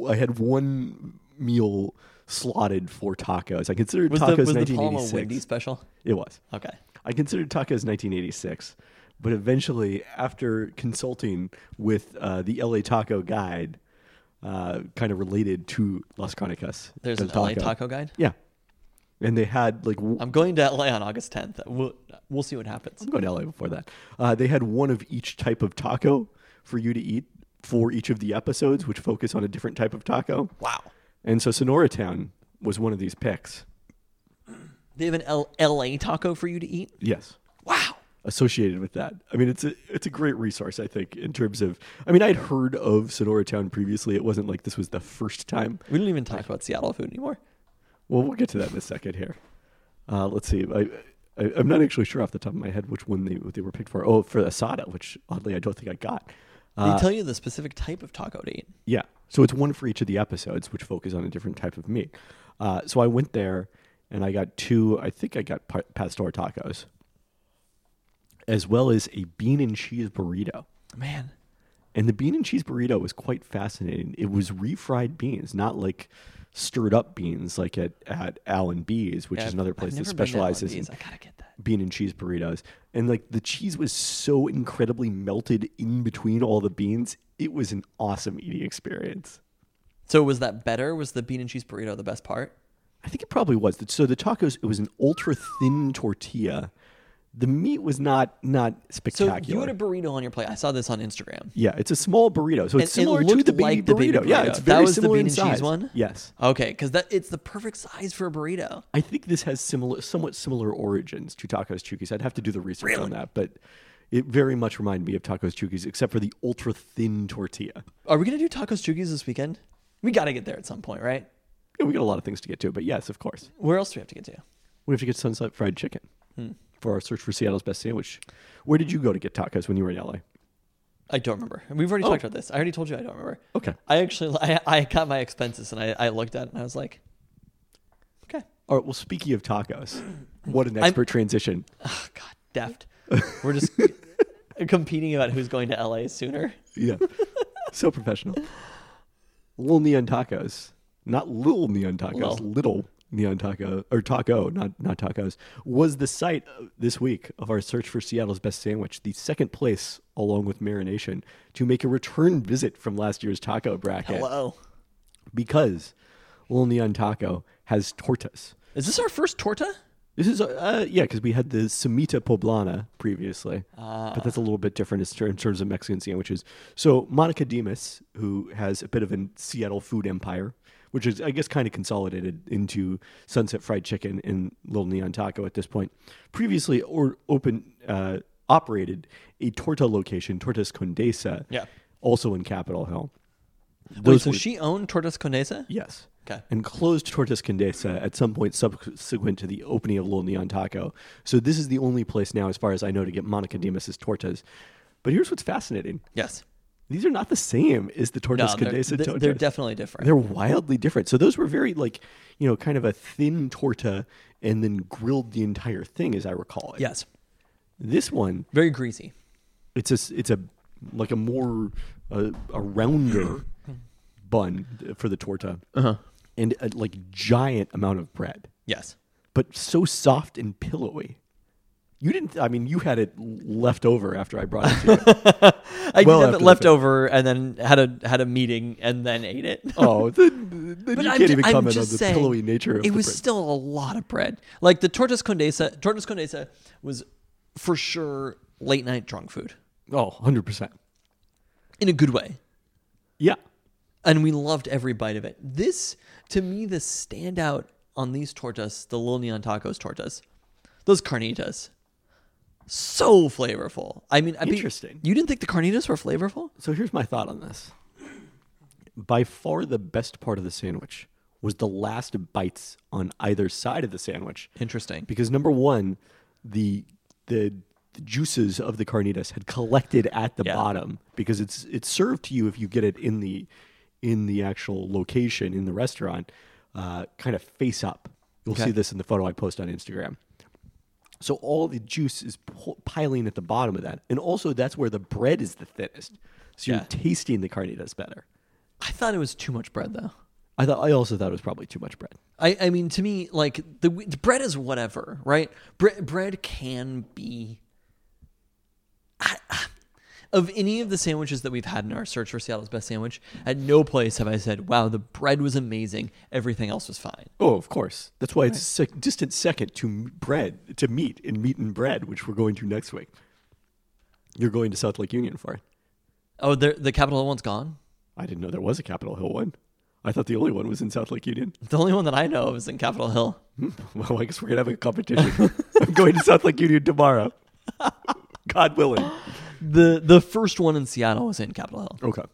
one meal slotted for tacos. I considered Was tacos the Palm a 1986. Wendy special? It was. Okay. I considered tacos 1986, but eventually, after consulting with the LA Taco Guide, kind of related to Las Crónicas. There's del an LA taco guide. Yeah, and they had like I'm going to LA on August 10th. We'll see what happens. I'm going to LA before that. They had one of each type of taco for you to eat for each of the episodes, which focus on a different type of taco. Wow. And so Sonora Town was one of these picks. They have an LA taco for you to eat? Yes. Wow. Associated with that. I mean, it's a great resource, I think, in terms of, I mean, I'd heard of Sonora Town previously. It wasn't like this was the first time. We don't even talk about Seattle food anymore. Well, we'll get to that in a second here. Let's see. I'm not actually sure off the top of my head which one they were picked for. Oh, for Asada, which oddly I don't think I got. They tell you the specific type of taco to eat. Yeah. So it's one for each of the episodes, which focus on a different type of meat. So I went there and I got I think I got pastor tacos, as well as a bean and cheese burrito. Man. And the bean and cheese burrito was quite fascinating. It was refried beans, not like stirred up beans like at Al & B's, which is another place that specializes in I gotta get that. bean and cheese burritos. And like the cheese was so incredibly melted in between all the beans. It was an awesome eating experience. So was that better? Was the bean and cheese burrito the best part? I think it probably was. So the tacos, it was an ultra thin tortilla. The meat was not spectacular. So you had a burrito on your plate. I saw this on Instagram. Yeah, it's a small burrito. So it's And it similar to looked the baby like the baby burrito. Yeah, burrito. it's That very was the similar bean in and cheese size. one? Yes. Okay, because it's the perfect size for a burrito. I think this has somewhat similar origins to Tacos Chukis. I'd have to do the research on that, but it very much reminded me of Tacos Chukis, except for the ultra thin tortilla. Are we gonna do tacos Chukis this weekend? We gotta get there at some point, right? Yeah, we got a lot of things to get to, but yes, of course. Where else do we have to get to? We have to get Sunset Fried Chicken for our search for Seattle's best sandwich. Where did you go to get tacos when you were in LA? I don't remember. We've already talked about this. I already told you I don't remember. Okay. I actually I got my expenses and I looked at it and I was like, okay. All right. Well, speaking of tacos, what an expert transition. Oh, God, deft. We're just competing about who's going to LA sooner. Yeah. So professional. Little Neon Tacos. Not Little Neon Tacos. Little Neon Taco. Or Taco, not tacos. Was the site this week of our search for Seattle's best sandwich. The second place, along with Marination, to make a return visit from last year's taco bracket. Hello. Because Little Neon Taco has tortas. Is this our first torta? This is, yeah, because we had the Semita Poblana previously, but that's a little bit different in terms of Mexican sandwiches. So Monica Demas, who has a bit of a Seattle food empire, which is, I guess, kind of consolidated into Sunset Fried Chicken and Little Neon Taco at this point, previously operated a torta location, Tortas Condesa, also in Capitol Hill. Wait, so she owned Tortas Condesa? Yes. Okay. And closed Tortas Condesa at some point subsequent to the opening of Little Neon Taco. So this is the only place now, as far as I know, to get Monica Demas's tortas. But here's what's fascinating. Yes. These are not the same as the Tortas Condesa tortas. They're definitely different. They're wildly different. So those were very, kind of a thin torta and then grilled the entire thing, as I recall it. Yes. This one, very greasy. It's a more a rounder bun for the torta. Uh-huh. And a giant amount of bread. Yes. But so soft and pillowy. You had it left over after I brought it to you. I did have it left over and then had a meeting and then ate it. Oh, then you can't even comment on the pillowy nature of it. It was still a lot of bread. Like the Tortas Condesa was for sure late night drunk food. Oh, 100%. In a good way. Yeah. And we loved every bite of it. This, to me, the standout on these tortas, the Little Neon Tacos tortas, those carnitas, so flavorful. Interesting. You didn't think the carnitas were flavorful? So here's my thought on this. By far the best part of the sandwich was the last bites on either side of the sandwich. Interesting. Because number one, the juices of the carnitas had collected at the bottom because it's served to you if you get it in the actual location in the restaurant, kind of face up. You'll see this in the photo I post on Instagram. So all the juice is piling at the bottom of that. And also that's where the bread is the thinnest. So you're tasting the carnitas better. I thought it was too much bread, though. I also thought it was probably too much bread. I mean, to me, the bread is whatever, right? Bread can be... Of any of the sandwiches that we've had in our search for Seattle's best sandwich, at no place have I said, wow, the bread was amazing. Everything else was fine. Oh, of course. That's why it's a distant second to meat and bread, which we're going to next week. You're going to South Lake Union for it. Oh, the Capitol Hill one's gone? I didn't know there was a Capitol Hill one. I thought the only one was in South Lake Union. The only one that I know of is in Capitol Hill. Well, I guess we're going to have a competition. I'm going to South Lake Union tomorrow. God willing. The first one in Seattle was in Capitol Hill. Okay.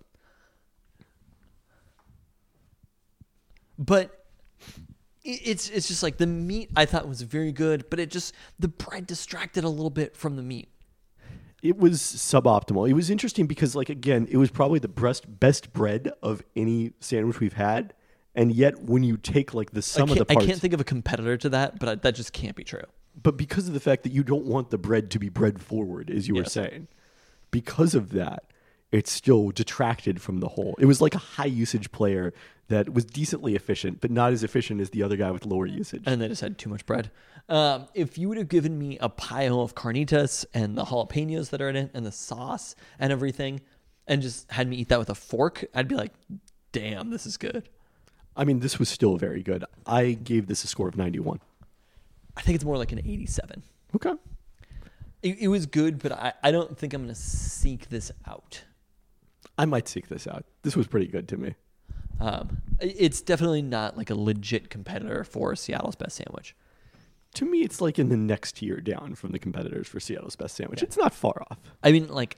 But it's just like the meat I thought was very good, but the bread distracted a little bit from the meat. It was suboptimal. It was interesting because, like, again, it was probably the best bread of any sandwich we've had. And yet, when you take, like, the sum of the parts... I can't think of a competitor to that, but that just can't be true. But because of the fact that you don't want the bread to be bread forward, as you were saying, because of that, it still detracted from the whole. It was like a high-usage player that was decently efficient, but not as efficient as the other guy with lower usage. And they just had too much bread. If you would have given me a pile of carnitas and the jalapenos that are in it and the sauce and everything and just had me eat that with a fork, I'd be like, damn, this is good. I mean, this was still very good. I gave this a score of 91. I think it's more like an 87. Okay. It was good, but I don't think I'm going to seek this out. I might seek this out. This was pretty good to me. It's definitely not like a legit competitor for Seattle's best sandwich. To me, it's like in the next tier down from the competitors for Seattle's best sandwich. Yeah. It's not far off. I mean, like,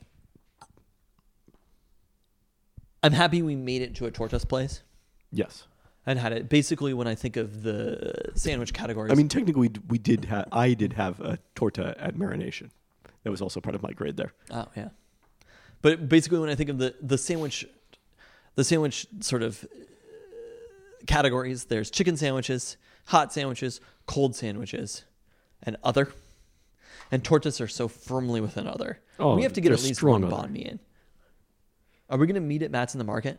I'm happy we made it to a Tortas place. Yes. And had it basically when I think of the sandwich categories. I mean, technically, I did have a torta at Marination. That was also part of my grade there. Oh yeah, but basically, when I think of the sandwich sort of categories, there's chicken sandwiches, hot sandwiches, cold sandwiches, and other. And tortas are so firmly within other. Oh, we have to get at least one other. banh mi in. Are we going to meet at Matt's in the Market?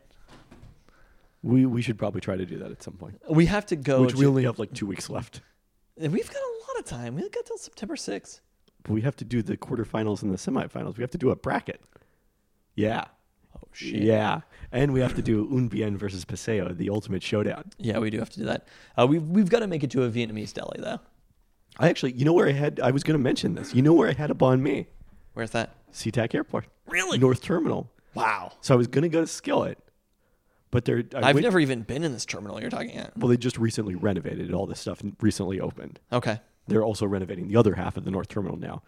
We should probably try to do that at some point. We have to go. Which we only have like 2 weeks left. We've got a lot of time. We've got till September 6th. But we have to do the quarterfinals and the semifinals. We have to do a bracket. Yeah. Oh, shit. Yeah. And we have to do Un Bien versus Paseo, the ultimate showdown. Yeah, we do have to do that. We've got to make it to a Vietnamese deli, though. I actually, you know where I was going to mention this. You know where I had a banh mi? Where's that? SeaTac Airport. Really? North Terminal. Wow. So I was going to go to Skillet. But I've never even been in this terminal you're talking about. Well, they just recently renovated all this stuff and recently opened. Okay. They're also renovating the other half of the North Terminal now.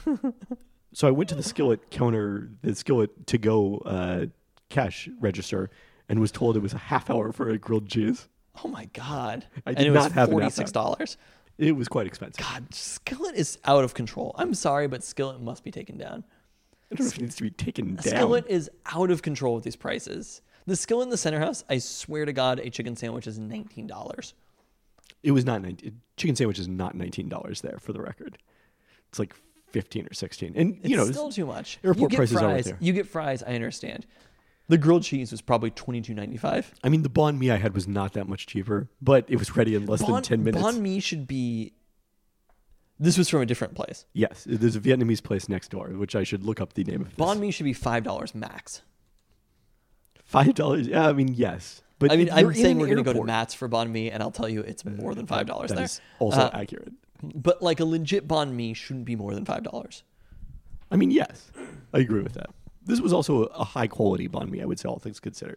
So I went to the Skillet counter, the Skillet to-go cash register, and was told it was a half hour for a grilled cheese. Oh, my God. I did and it not was have $46. It was quite expensive. God, Skillet is out of control. I'm sorry, but Skillet must be taken down. I don't know if it needs to be taken down. Skillet is out of control with these prices. The Skillet in the Center House, I swear to God, a chicken sandwich is $19. It was not chicken sandwich is not $19 there, for the record. It's like 15 or 16. And it's still too much. Airport prices are right there. You get fries, I understand. The grilled cheese was probably $22.95. I mean, the banh mi I had was not that much cheaper, but it was ready in less than 10 minutes. Banh mi should be... This was from a different place. Yes, there's a Vietnamese place next door, which I should look up the name of. Banh mi should be $5 max. $5? Yeah, I mean, yes. But I mean, I'm saying we're going to go to airport. Matt's for banh mi, and I'll tell you it's more than $5 That there. is also accurate. But like a legit banh mi shouldn't be more than $5. I mean, yes, I agree with that. This was also a high quality banh mi, I would say, all things considered.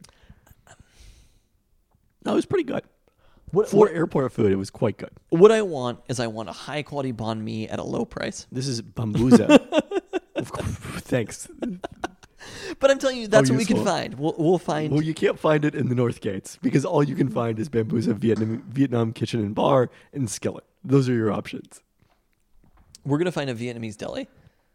No, it was pretty good. For airport food, it was quite good. What I want is I want a high quality banh mi at a low price. This is Bambuza. Thanks. But I'm telling you, that's what we can find. We'll find. Well, you can't find it in the North Gates because all you can find is Bambuza Vietnam Kitchen and Bar and Skillet. Those are your options. We're gonna find a Vietnamese deli.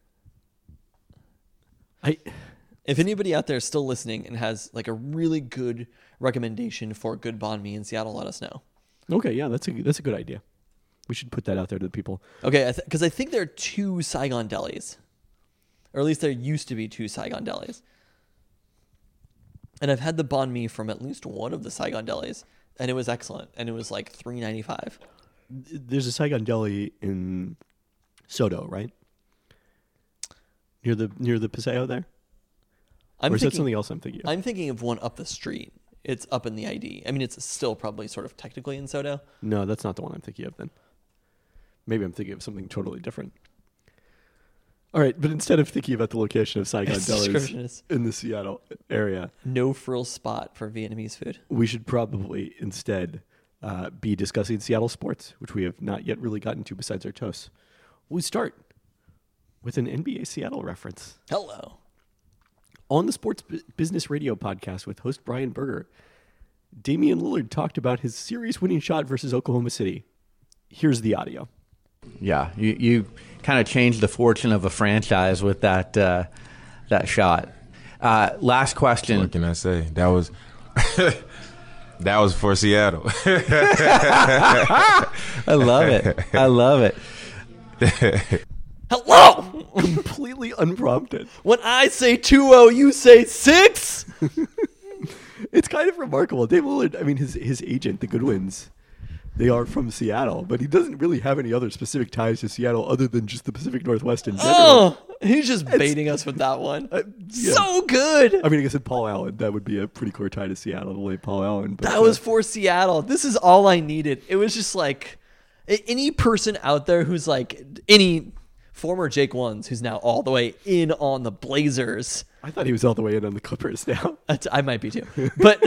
If anybody out there is still listening and has like a really good recommendation for good banh mi in Seattle, let us know. Okay, yeah, that's a good idea. We should put that out there to the people. Okay, because I think there are 2 Saigon delis. Or at least there used to be 2 Saigon delis. And I've had the banh mi from at least one of the Saigon delis, and it was excellent. And it was like $3.95. There's a Saigon deli in Soto, right? Near the Paseo there? Or is that something else I'm thinking of? I'm thinking of one up the street. It's up in the ID. I mean, it's still probably sort of technically in Soto. No, that's not the one I'm thinking of then. Maybe I'm thinking of something totally different. All right, but instead of thinking about the location of Saigon delis in the Seattle area, no frill spot for Vietnamese food. We should probably instead be discussing Seattle sports, which we have not yet really gotten to besides our toasts. We start with an NBA Seattle reference. Hello. On the Sports Business Radio podcast with host Brian Berger, Damian Lillard talked about his series-winning shot versus Oklahoma City. Here's the audio. Yeah, you kind of changed the fortune of a franchise with that shot. Last question. What can I say? That was that was for Seattle. I love it. Hello! Completely unprompted. When I say 2-0, you say 6? It's kind of remarkable. Dave Lillard, I mean, his agent, the Goodwins, they are from Seattle, but he doesn't really have any other specific ties to Seattle other than just the Pacific Northwest in general. Oh, he's just baiting us with that one. Yeah. So good. I mean, I guess Paul Allen, that would be a pretty clear tie to Seattle, the late Paul Allen. But, That was for Seattle. This is all I needed. It was just like any person out there who's like any former Jake Ones who's now all the way in on the Blazers. I thought he was all the way in on the Clippers now. I might be too. But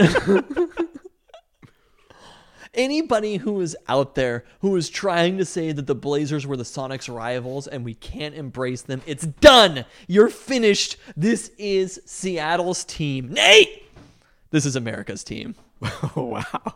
anybody who is out there who is trying to say that the Blazers were the Sonics' rivals and we can't embrace them, it's done. You're finished. This is Seattle's team. Nate! This is America's team. Oh,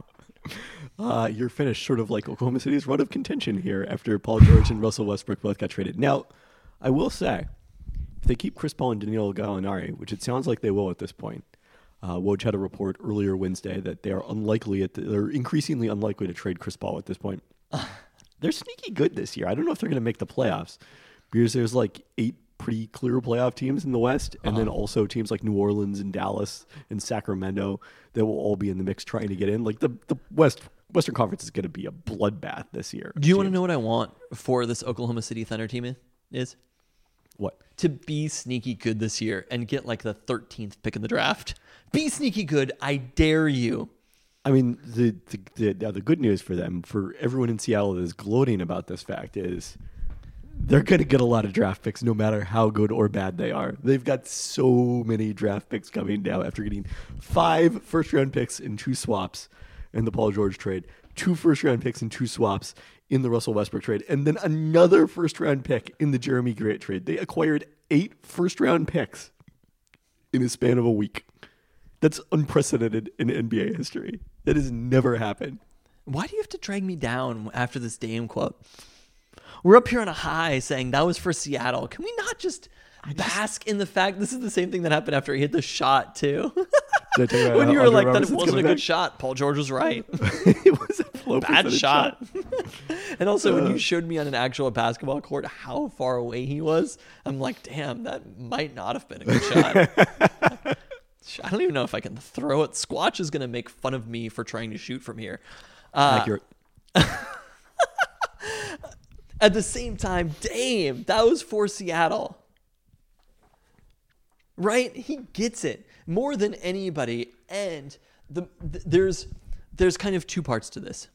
wow. You're finished sort of like Oklahoma City's run of contention here after Paul George and Russell Westbrook both got traded. Now, I will say, if they keep Chris Paul and Danilo Gallinari, which it sounds like they will at this point, Woj had a report earlier Wednesday that they are they're increasingly unlikely to trade Chris Paul at this point. They're sneaky good this year. I don't know if they're going to make the playoffs because there's like 8 pretty clear playoff teams in the West, and then also teams like New Orleans and Dallas and Sacramento that will all be in the mix trying to get in. Like the Western Conference is going to be a bloodbath this year. Do you want to know what I want for this Oklahoma City Thunder team is? What? To be sneaky good this year and get like the 13th pick in the draft. Be sneaky good. I dare you. I mean, the good news for them, for everyone in Seattle that is gloating about this fact, is they're going to get a lot of draft picks no matter how good or bad they are. They've got so many draft picks coming now after getting 5 first-round picks and 2 swaps in the Paul George trade, 2 first-round picks and 2 swaps in the Russell Westbrook trade, and then another first-round pick in the Jeremy Grant trade. They acquired 8 first-round picks in a span of a week. That's unprecedented in NBA history. That has never happened. Why do you have to drag me down after this Dame quote? We're up here on a high saying that was for Seattle. Can we not just bask in the fact this is the same thing that happened after he hit the shot too? When you were like, that it wasn't a good shot. Paul George was right. It was a low Bad percentage shot. And also when you showed me on an actual basketball court how far away he was, I'm like, damn, that might not have been a good shot. I don't even know if I can throw it. Squatch is going to make fun of me for trying to shoot from here. Accurate. At the same time, Dame, that was for Seattle. Right? He gets it more than anybody. And there's kind of 2 parts to this.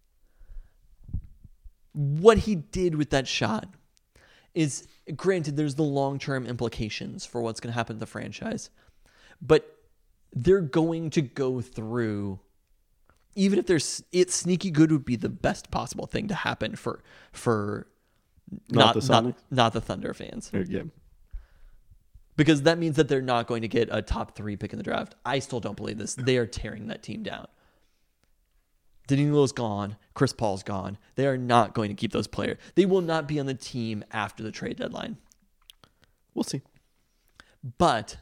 What he did with that shot is, granted, there's the long-term implications for what's going to happen to the franchise. But they're going to go through, even if it's sneaky good would be the best possible thing to happen for not the Thunder fans. Yeah. Because that means that they're not going to get a top 3 pick in the draft. I still don't believe this. They are tearing that team down. Danilo's gone. Chris Paul's gone. They are not going to keep those players. They will not be on the team after the trade deadline. We'll see. But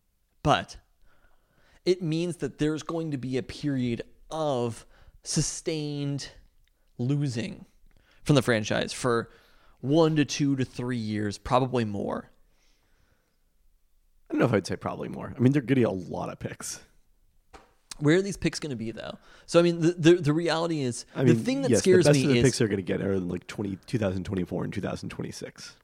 it means that there's going to be a period of sustained losing from the franchise for 1 to 2 to 3 years, probably more. I don't know if I'd say probably more. I mean, they're getting a lot of picks. Where are these picks going to be, though? So, I mean, the reality is, the thing that scares the me best of the is picks they're going to get are in like 2024 and 2026.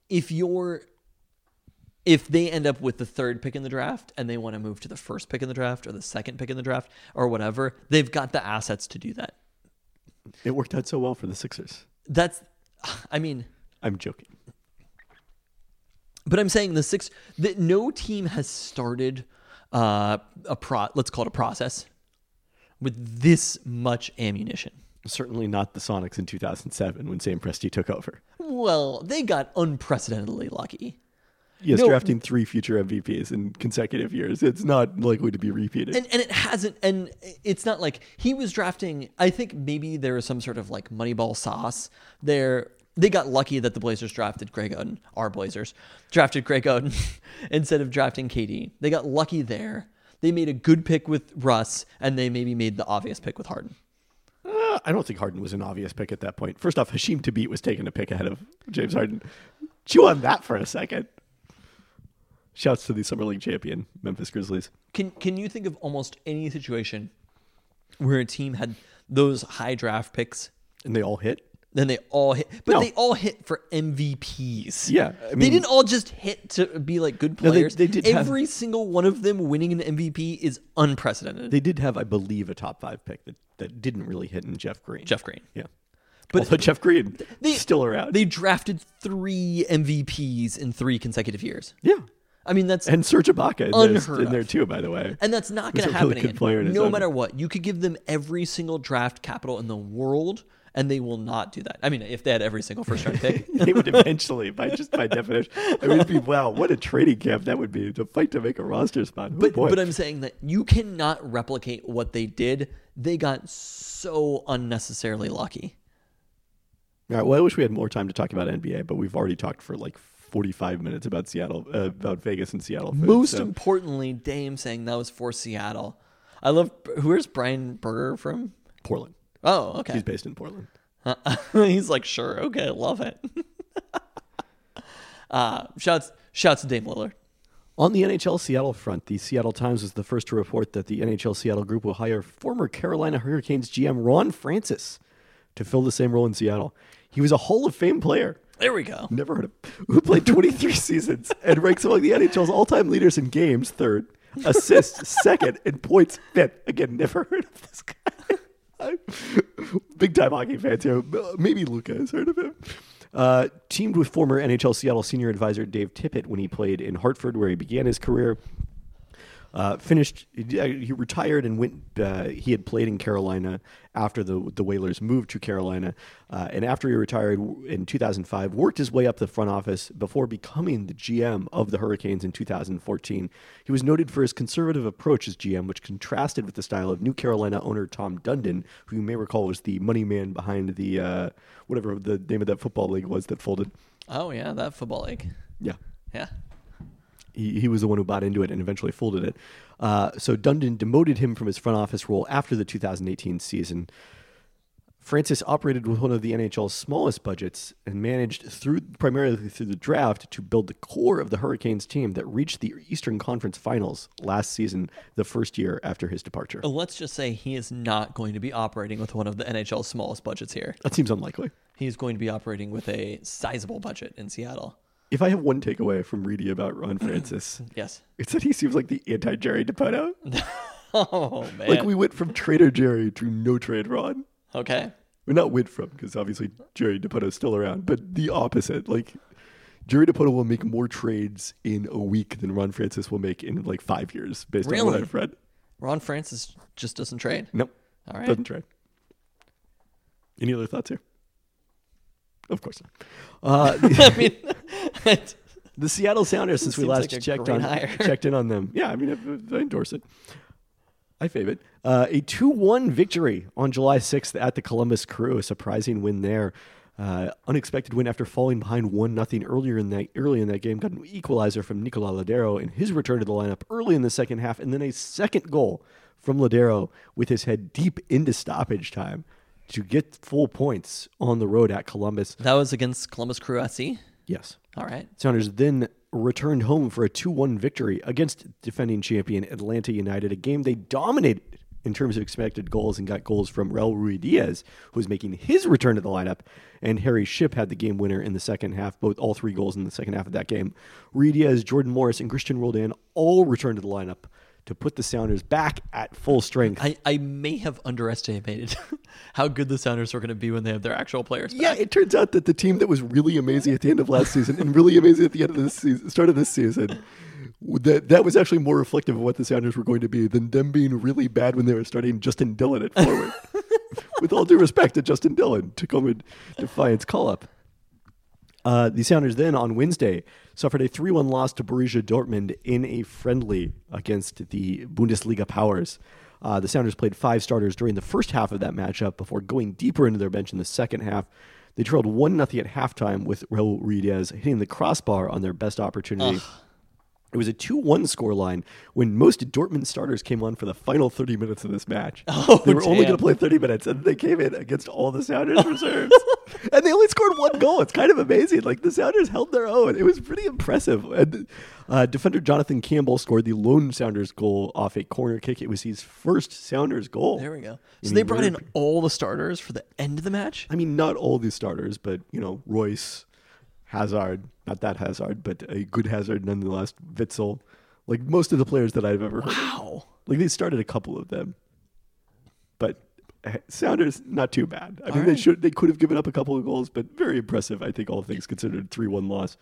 If they end up with the 3rd pick in the draft and they want to move to the 1st pick in the draft or the 2nd pick in the draft or whatever, they've got the assets to do that. It worked out so well for the Sixers. I'm joking. But I'm saying that no team has started let's call it a process with this much ammunition. Certainly not the Sonics in 2007 when Sam Presti took over. Well, they got unprecedentedly lucky. Yes, drafting 3 future MVPs in consecutive years. It's not likely to be repeated. And it hasn't, and it's not like he was drafting, I think maybe there was some sort of like Moneyball sauce there They got lucky that the Blazers drafted Greg Oden. Our Blazers drafted Greg Oden instead of drafting KD. They got lucky there. They made a good pick with Russ, and they maybe made the obvious pick with Harden. I don't think Harden was an obvious pick at that point. First off, Hasheem Thabit was taken a pick ahead of James Harden. Chew on that for a second. Shouts to the Summer League champion, Memphis Grizzlies. Can you think of almost any situation where a team had those high draft picks? And they all hit? Then they all hit. But No. they all hit for MVPs. Yeah, I they mean- didn't all just hit to be like good No, players. they did Every single one of them winning an MVP is unprecedented. They did have, I believe, a top 5 pick that didn't really hit in Jeff Green. Jeff Green. Yeah. But- Although Jeff Green still around. They drafted 3 MVPs in 3 consecutive years. yeah. I mean, that's And Serge Ibaka Unheard in there of. too, by the way. And that's not He's going to a happen really good again. player in his No own matter right. what. You could give them every single draft capital in the world, and they will not do that. I mean, if they had every single first round pick. They would eventually, by definition. I mean, it'd be, wow, what a trading camp that would be to fight to make a roster spot. Oh, boy. But I'm saying that you cannot replicate what they did. They got so unnecessarily lucky. All right, well, I wish we had more time to talk about NBA, but we've already talked for like 45 minutes about about Vegas and Seattle. Food, Most so- importantly, Dame saying that was for Seattle. I love. Where's Brian Berger from? Portland. Oh, okay. He's based in Portland. He's like, sure, okay, love it. Shouts to Dame Lillard. On the NHL Seattle front, the Seattle Times was the first to report that the NHL Seattle group will hire former Carolina Hurricanes GM Ron Francis to fill the same role in Seattle. He was a Hall of Fame player. There we go. Never heard of who played 23 seasons and ranks among the NHL's all-time leaders in games, third, assists, second, and points, fifth. Again, never heard of this guy. Big-time hockey fans here. Maybe Luca has heard of him. Teamed with former NHL Seattle senior advisor Dave Tippett when he played in Hartford, where he began his career. He retired and went. He had played in Carolina after the Whalers moved to Carolina, and after he retired in 2005, worked his way up the front office before becoming the GM of the Hurricanes in 2014. He was noted for his conservative approach as GM, which contrasted with the style of New Carolina owner Tom Dundon, who you may recall was the money man behind the whatever the name of that football league was that folded. Oh yeah, that football league. Yeah. Yeah. He was the one who bought into it and eventually folded it. So Dundon demoted him from his front office role after the 2018 season. Francis operated with one of the NHL's smallest budgets and managed primarily through the draft to build the core of the Hurricanes team that reached the Eastern Conference Finals last season, the first year after his departure. Let's just say he is not going to be operating with one of the NHL's smallest budgets here. That seems unlikely. He's going to be operating with a sizable budget in Seattle. If I have one takeaway from Reedy about Ron Francis, Yes. it's that he seems like the anti-Jerry Dipoto. Oh man. Like we went from Trader Jerry to no trade Ron. Okay. We're not went from, because obviously Jerry Dipoto is still around, but the opposite. Like Jerry Dipoto will make more trades in a week than Ron Francis will make in like 5 years, based on what Really? I've read. Ron Francis just doesn't trade. Nope. All right. Doesn't trade. Any other thoughts here? Of course not. I mean, The Seattle Sounders, since we Seems last like a checked great hire. checked in on them. Yeah, I mean, I endorse it. I fave it. A 2-1 victory on July 6th at the Columbus Crew. A surprising win there. Unexpected win after falling behind 1-0 early in that game. Got an equalizer from Nicola Ladero in his return to the lineup early in the second half, and then a second goal from Ladero with his head deep into stoppage time to get full points on the road at Columbus. that was against Columbus Crew SC. Yes. All right. Sounders then returned home for a 2-1 victory against defending champion Atlanta United, a game they dominated in terms of expected goals and got goals from Raul Ruidiaz, who was making his return to the lineup, and Harry Shipp had the game winner in the second half, all 3 goals in the second half of that game. Ruidiaz, Jordan Morris, and Christian Roldan all returned to the lineup to put the Sounders back at full strength. I may have underestimated how good the Sounders were going to be when they have their actual players back. Yeah, it turns out that the team that was really amazing at the end of last season and really amazing at the end of this season, start of this season, that was actually more reflective of what the Sounders were going to be than them being really bad when they were starting Justin Dillon at forward. With all due respect to Justin Dillon, Tacoma Defiance call-up. The Sounders then on Wednesday suffered a 3-1 loss to Borussia Dortmund in a friendly against the Bundesliga powers. The Sounders played 5 starters during the first half of that matchup before going deeper into their bench in the second half. They trailed 1-0 at halftime with Raul Ruiz hitting the crossbar on their best opportunity. It was a 2-1 scoreline when most Dortmund starters came on for the final 30 minutes of this match. They were only going to play 30 minutes, and they came in against all the Sounders reserves. And they only scored 1 goal. It's kind of amazing. Like, the Sounders held their own. It was pretty impressive. And defender Jonathan Campbell scored the lone Sounders goal off a corner kick. It was his first Sounders goal. There we go. So they brought in all the starters for the end of the match? I mean, not all the starters, but, Royce, Hazard, not that Hazard, but a good Hazard nonetheless, Witzel. Like, most of the players that I've ever heard of. Wow. Like, they started a couple of them. But Sounders, not too bad. I mean, they could have given up a couple of goals, but very impressive, I think, all things considered, 3-1 loss.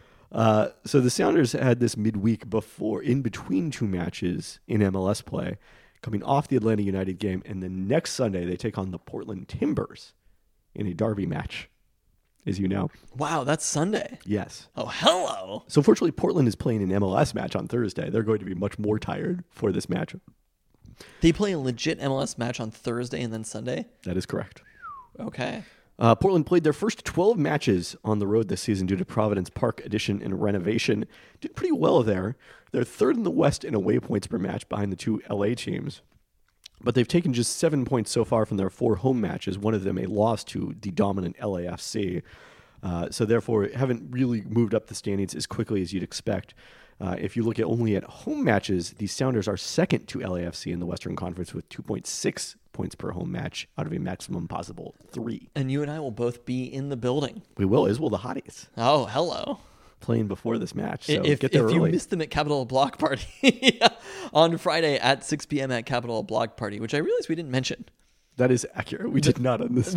So the Sounders had this midweek in between 2 matches in MLS play, coming off the Atlanta United game, and then next Sunday they take on the Portland Timbers in a derby match, as you know. Wow, that's Sunday. Yes. Oh, hello. So fortunately, Portland is playing an MLS match on Thursday. They're going to be much more tired for this match. They play a legit MLS match on Thursday and then Sunday? That is correct. Okay. Portland played their first 12 matches on the road this season due to Providence Park addition and renovation. Did pretty well there. They're third in the West in away points per match behind the 2 LA teams. But they've taken just 7 points so far from their 4 home matches, one of them a loss to the dominant LAFC. So therefore, haven't really moved up the standings as quickly as you'd expect. If you look only at home matches, the Sounders are second to LAFC in the Western Conference with 2.6 points per home match out of a maximum possible 3. And you and I will both be in the building. We will, as will the Hotties, Oh, hello. playing before this match. So If get there you early. missed them at Capital Block Party on Friday at 6 p.m. at Capital Block Party, which I realized we didn't mention. That is accurate. We did not on this.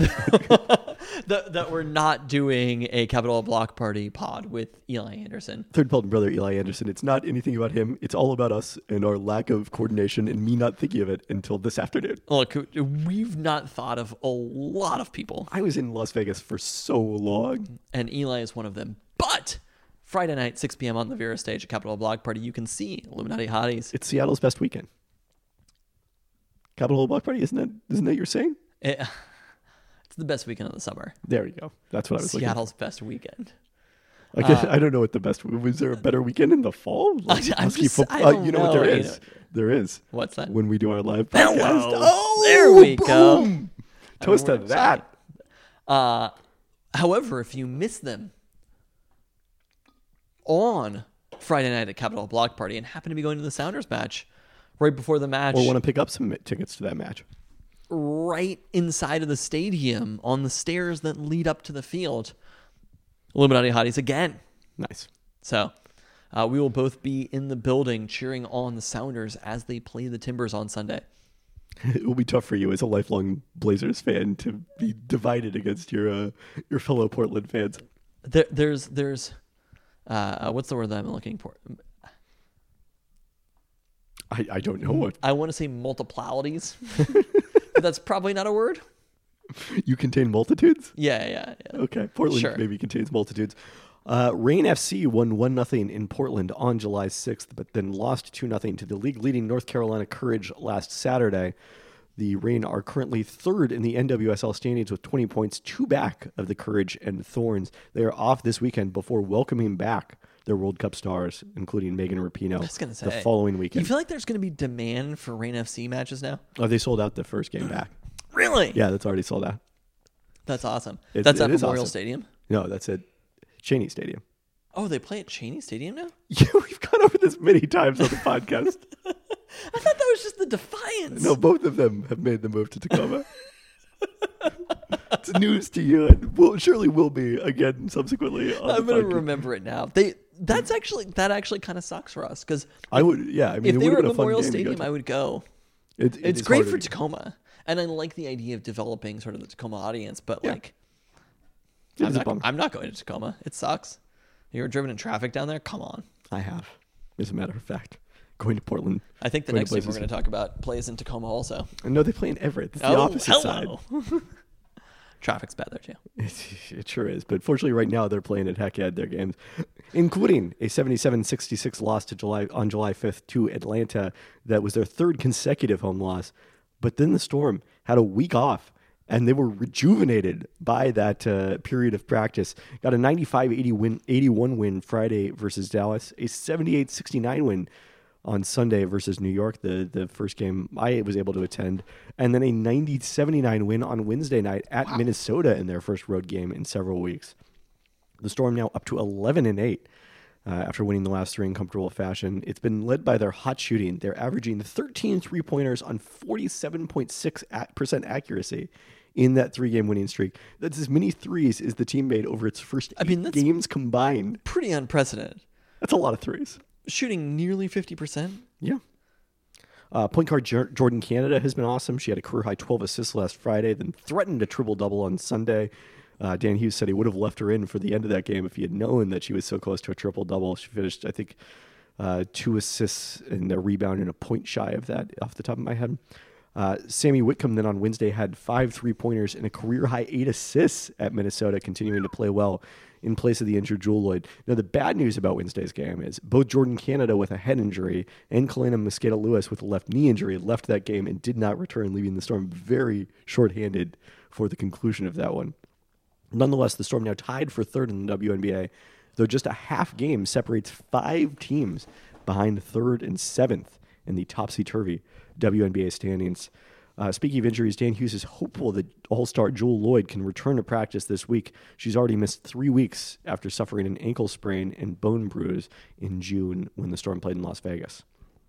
That we're not doing a Capital Block Party pod with Eli Anderson. Third Pelton brother Eli Anderson. It's not anything about him. It's all about us and our lack of coordination and me not thinking of it until this afternoon. Look, we've not thought of a lot of people, I was in Las Vegas for so long. and Eli is one of them. But Friday night, 6 p.m. on the Vera stage at Capital Block Party, you can see Illuminati Hotties. It's Seattle's best weekend. Capitol Hill Block Party, isn't that you're saying? It's the best weekend of the summer. There you go. That's what I was looking for. Seattle's best weekend. I guess, I don't know what the best was. There a better weekend in the fall? Like I'm Husky just- football? I don't you know what there know, is. There is. What's that? When we do our live podcast. Hello. Oh, There we go. boom. Toast to we're that. However, if you miss them on Friday night at Capital Block Party and happen to be going to the Sounders match right before the match, Or want to pick up some tickets to that match. right inside of the stadium on the stairs that lead up to the field, Illuminati Hotties again. Nice. So we will both be in the building cheering on the Sounders as they play the Timbers on Sunday. It will be tough for you as a lifelong Blazers fan to be divided against your fellow Portland fans. There's what's the word that I'm looking for? I don't know what. I want to say multiplicities, but that's probably not a word. You contain multitudes? Yeah. Okay. Portland Sure. maybe contains multitudes. Reign FC won 1-0 in Portland on July 6th, but then lost 2-0 to the league-leading North Carolina Courage last Saturday. The Reign are currently third in the NWSL standings with 20 points, 2 back of the Courage and Thorns. They are off this weekend before welcoming back their World Cup stars, including Megan Rapinoe, I was gonna say the following You weekend. feel like there's going to be demand for Reign FC matches now? Oh, they sold out the first game back. Really? Yeah, that's already sold out. That's awesome. It That's at is Memorial awesome. Stadium. No, that's at Cheney Stadium. Oh, they play at Cheney Stadium now? Yeah, we've gone over this many times on the podcast. I thought that was just the Defiance. No, both of them have made the move to Tacoma. It's news to you, and surely will be again subsequently. On I'm the going to podcast. remember it now. That actually kind of sucks for us because I would, yeah. I mean, if it they would were have at been a fun Memorial game to go Stadium, to. I would go. It It's is great harder for to- Tacoma, and I like the idea of developing sort of the Tacoma audience. But Yeah. like, It is a bummer. I'm not going to Tacoma. It sucks. You ever driven in traffic down there? Come on. I have, as a matter of fact, going to Portland. I think the Going to next team we're places- going to talk about plays in Tacoma also. And no, they play in Everett. It's the opposite side. Traffic's bad there too. It sure is. But fortunately, right now, they're playing at Heckhead, their games, including a 77-66 loss on July 5th to Atlanta. That was their third consecutive home loss. But then the Storm had a week off and they were rejuvenated by that period of practice. Got a 95-81 win Friday versus Dallas, a 78-69 win on Sunday versus New York, the first game I was able to attend, and then a 90-79 win on Wednesday night at Minnesota in their first road game in several weeks. The Storm now up to 11-8 after winning the last three in comfortable fashion. It's been led by their hot shooting. They're averaging 13 three-pointers on 47.6% accuracy in that three-game winning streak. That's as many threes as the team made over its first 8 games combined. Pretty unprecedented. That's a lot of threes. Shooting nearly 50%. Yeah. Point guard Jordan Canada has been awesome. She had a career-high 12 assists last Friday, then threatened a triple-double on Sunday. Dan Hughes said he would have left her in for the end of that game if he had known that she was so close to a triple-double. She finished, I think, 2 assists and a rebound and a point shy of that off the top of my head. Sammy Whitcomb then on Wednesday had 5 3-pointers and a career-high 8 assists at Minnesota, continuing to play well in place of the injured Jewell Loyd. Now, the bad news about Wednesday's game is both Jordan Canada with a head injury and Kalena Mosqueda-Lewis with a left knee injury left that game and did not return, leaving the Storm very shorthanded for the conclusion of that one. Nonetheless, the Storm now tied for third in the WNBA, though just a half game separates 5 teams behind third and seventh in the topsy-turvy WNBA standings. Speaking of injuries, Dan Hughes is hopeful that All-Star Jewell Loyd can return to practice this week. She's already missed 3 weeks after suffering an ankle sprain and bone bruise in June when the Storm played in Las Vegas.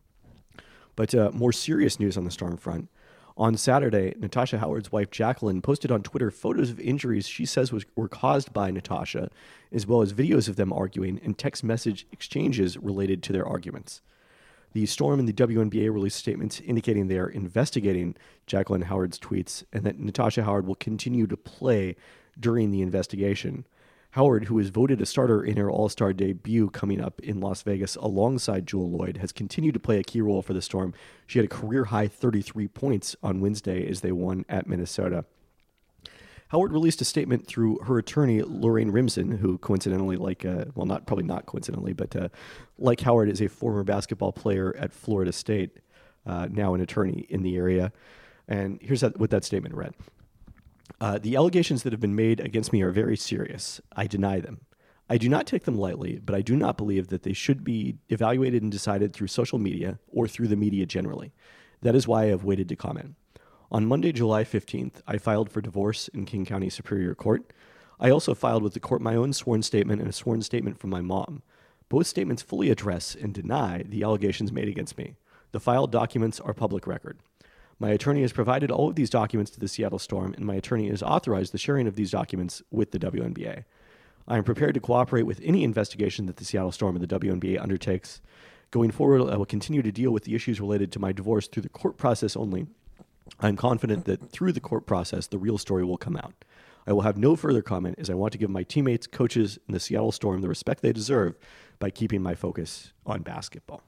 But more serious news on the Storm front. On Saturday, Natasha Howard's wife, Jacqueline, posted on Twitter photos of injuries she says were caused by Natasha, as well as videos of them arguing and text message exchanges related to their arguments. The Storm and the WNBA released statements indicating they are investigating Jacqueline Howard's tweets and that Natasha Howard will continue to play during the investigation. Howard, who was voted a starter in her All-Star debut coming up in Las Vegas alongside Jewell Loyd, has continued to play a key role for the Storm. She had a career-high 33 points on Wednesday as they won at Minnesota. Howard released a statement through her attorney, Lorraine Rimson, who coincidentally, probably not coincidentally, but like Howard, is a former basketball player at Florida State, now an attorney in the area. And here's what that statement read. The allegations that have been made against me are very serious. I deny them. I do not take them lightly, but I do not believe that they should be evaluated and decided through social media or through the media generally. That is why I have waited to comment. On Monday, July 15th, I filed for divorce in King County Superior Court. I also filed with the court my own sworn statement and a sworn statement from my mom. Both statements fully address and deny the allegations made against me. The filed documents are public record. My attorney has provided all of these documents to the Seattle Storm, and my attorney has authorized the sharing of these documents with the WNBA. I am prepared to cooperate with any investigation that the Seattle Storm or the WNBA undertakes. Going forward, I will continue to deal with the issues related to my divorce through the court process only. I'm confident that through the court process, the real story will come out. I will have no further comment as I want to give my teammates, coaches, and the Seattle Storm the respect they deserve by keeping my focus on basketball.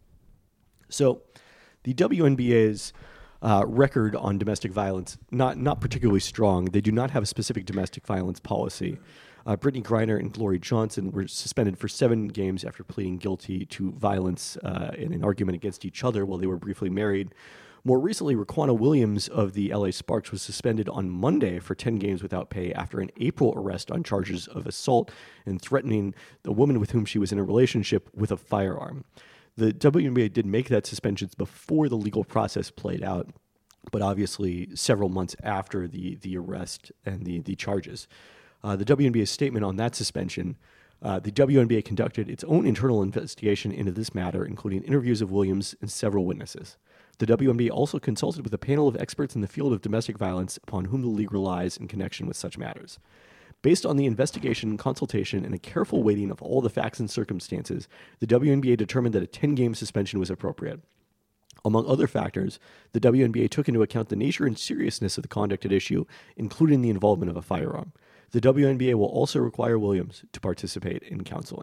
So the WNBA's record on domestic violence, not particularly strong. They do not have a specific domestic violence policy. Brittany Griner and Glory Johnson were suspended for 7 games after pleading guilty to violence in an argument against each other while they were briefly married. More recently, Raquana Williams of the LA Sparks was suspended on Monday for 10 games without pay after an April arrest on charges of assault and threatening the woman with whom she was in a relationship with a firearm. The WNBA did make that suspension before the legal process played out, but obviously several months after the arrest and the charges. The WNBA's statement on that suspension, the WNBA conducted its own internal investigation into this matter, including interviews of Williams and several witnesses. The WNBA also consulted with a panel of experts in the field of domestic violence upon whom the league relies in connection with such matters. Based on the investigation, consultation, and a careful weighting of all the facts and circumstances, the WNBA determined that a 10-game suspension was appropriate. Among other factors, the WNBA took into account the nature and seriousness of the conduct at issue, including the involvement of a firearm. The WNBA will also require Williams to participate in counseling.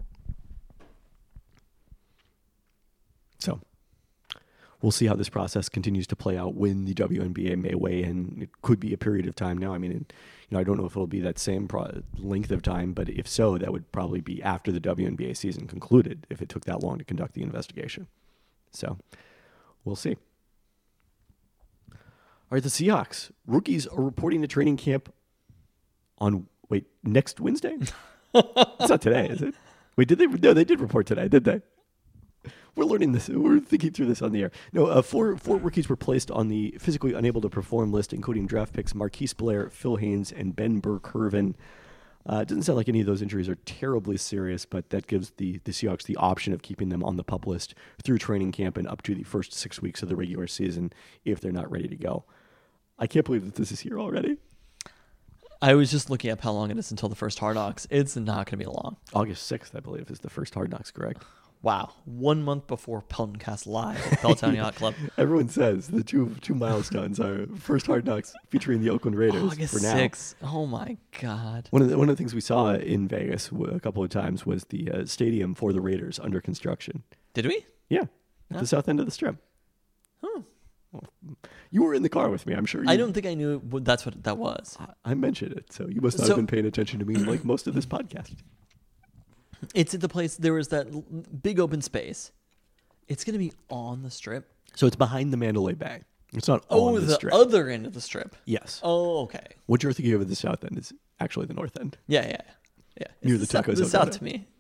So, we'll see how this process continues to play out when the WNBA may weigh in. It could be a period of time now. I mean, I don't know if it'll be that same length of time, but if so, that would probably be after the WNBA season concluded if it took that long to conduct the investigation. So, we'll see. All right, the Seahawks rookies are reporting to training camp on next Wednesday. It's not today, is it? Wait, did they? No, they did report today, did they? We're learning this. We're thinking through this on the air. No, four rookies were placed on the physically unable to perform list, including draft picks Marquise Blair, Phil Haynes, and Ben Burke-Hervin. It doesn't sound like any of those injuries are terribly serious, but that gives the Seahawks the option of keeping them on the PUP list through training camp and up to the first 6 weeks of the regular season if they're not ready to go. I can't believe that this is here already. I was just looking up how long it is until the first Hard Knocks. It's not going to be long. August 6th, I believe, is the first Hard Knocks, correct? Wow. 1 month before Peltoncast Live at Belltown Yacht Club. Everyone says the two milestones are first Hard Knocks featuring the Oakland Raiders August for now. 6th. Oh, my God. One of the things we saw in Vegas a couple of times was the stadium for the Raiders under construction. Did we? Yeah, at the south end of the Strip. Oh. You were in the car with me, I'm sure. I don't think I knew that's what that was. I mentioned it, so you must not have been paying attention to me like most of this podcast. It's at the place, there was that big open space. It's going to be on the Strip. So it's behind the Mandalay Bay. It's not on the Strip. Other end of the Strip. Yes. Oh, okay. What you're thinking of at the south end is actually the north end. Yeah. Near It's the Tacos the El south Gato. to me.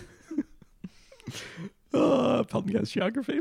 Peltoncast geography.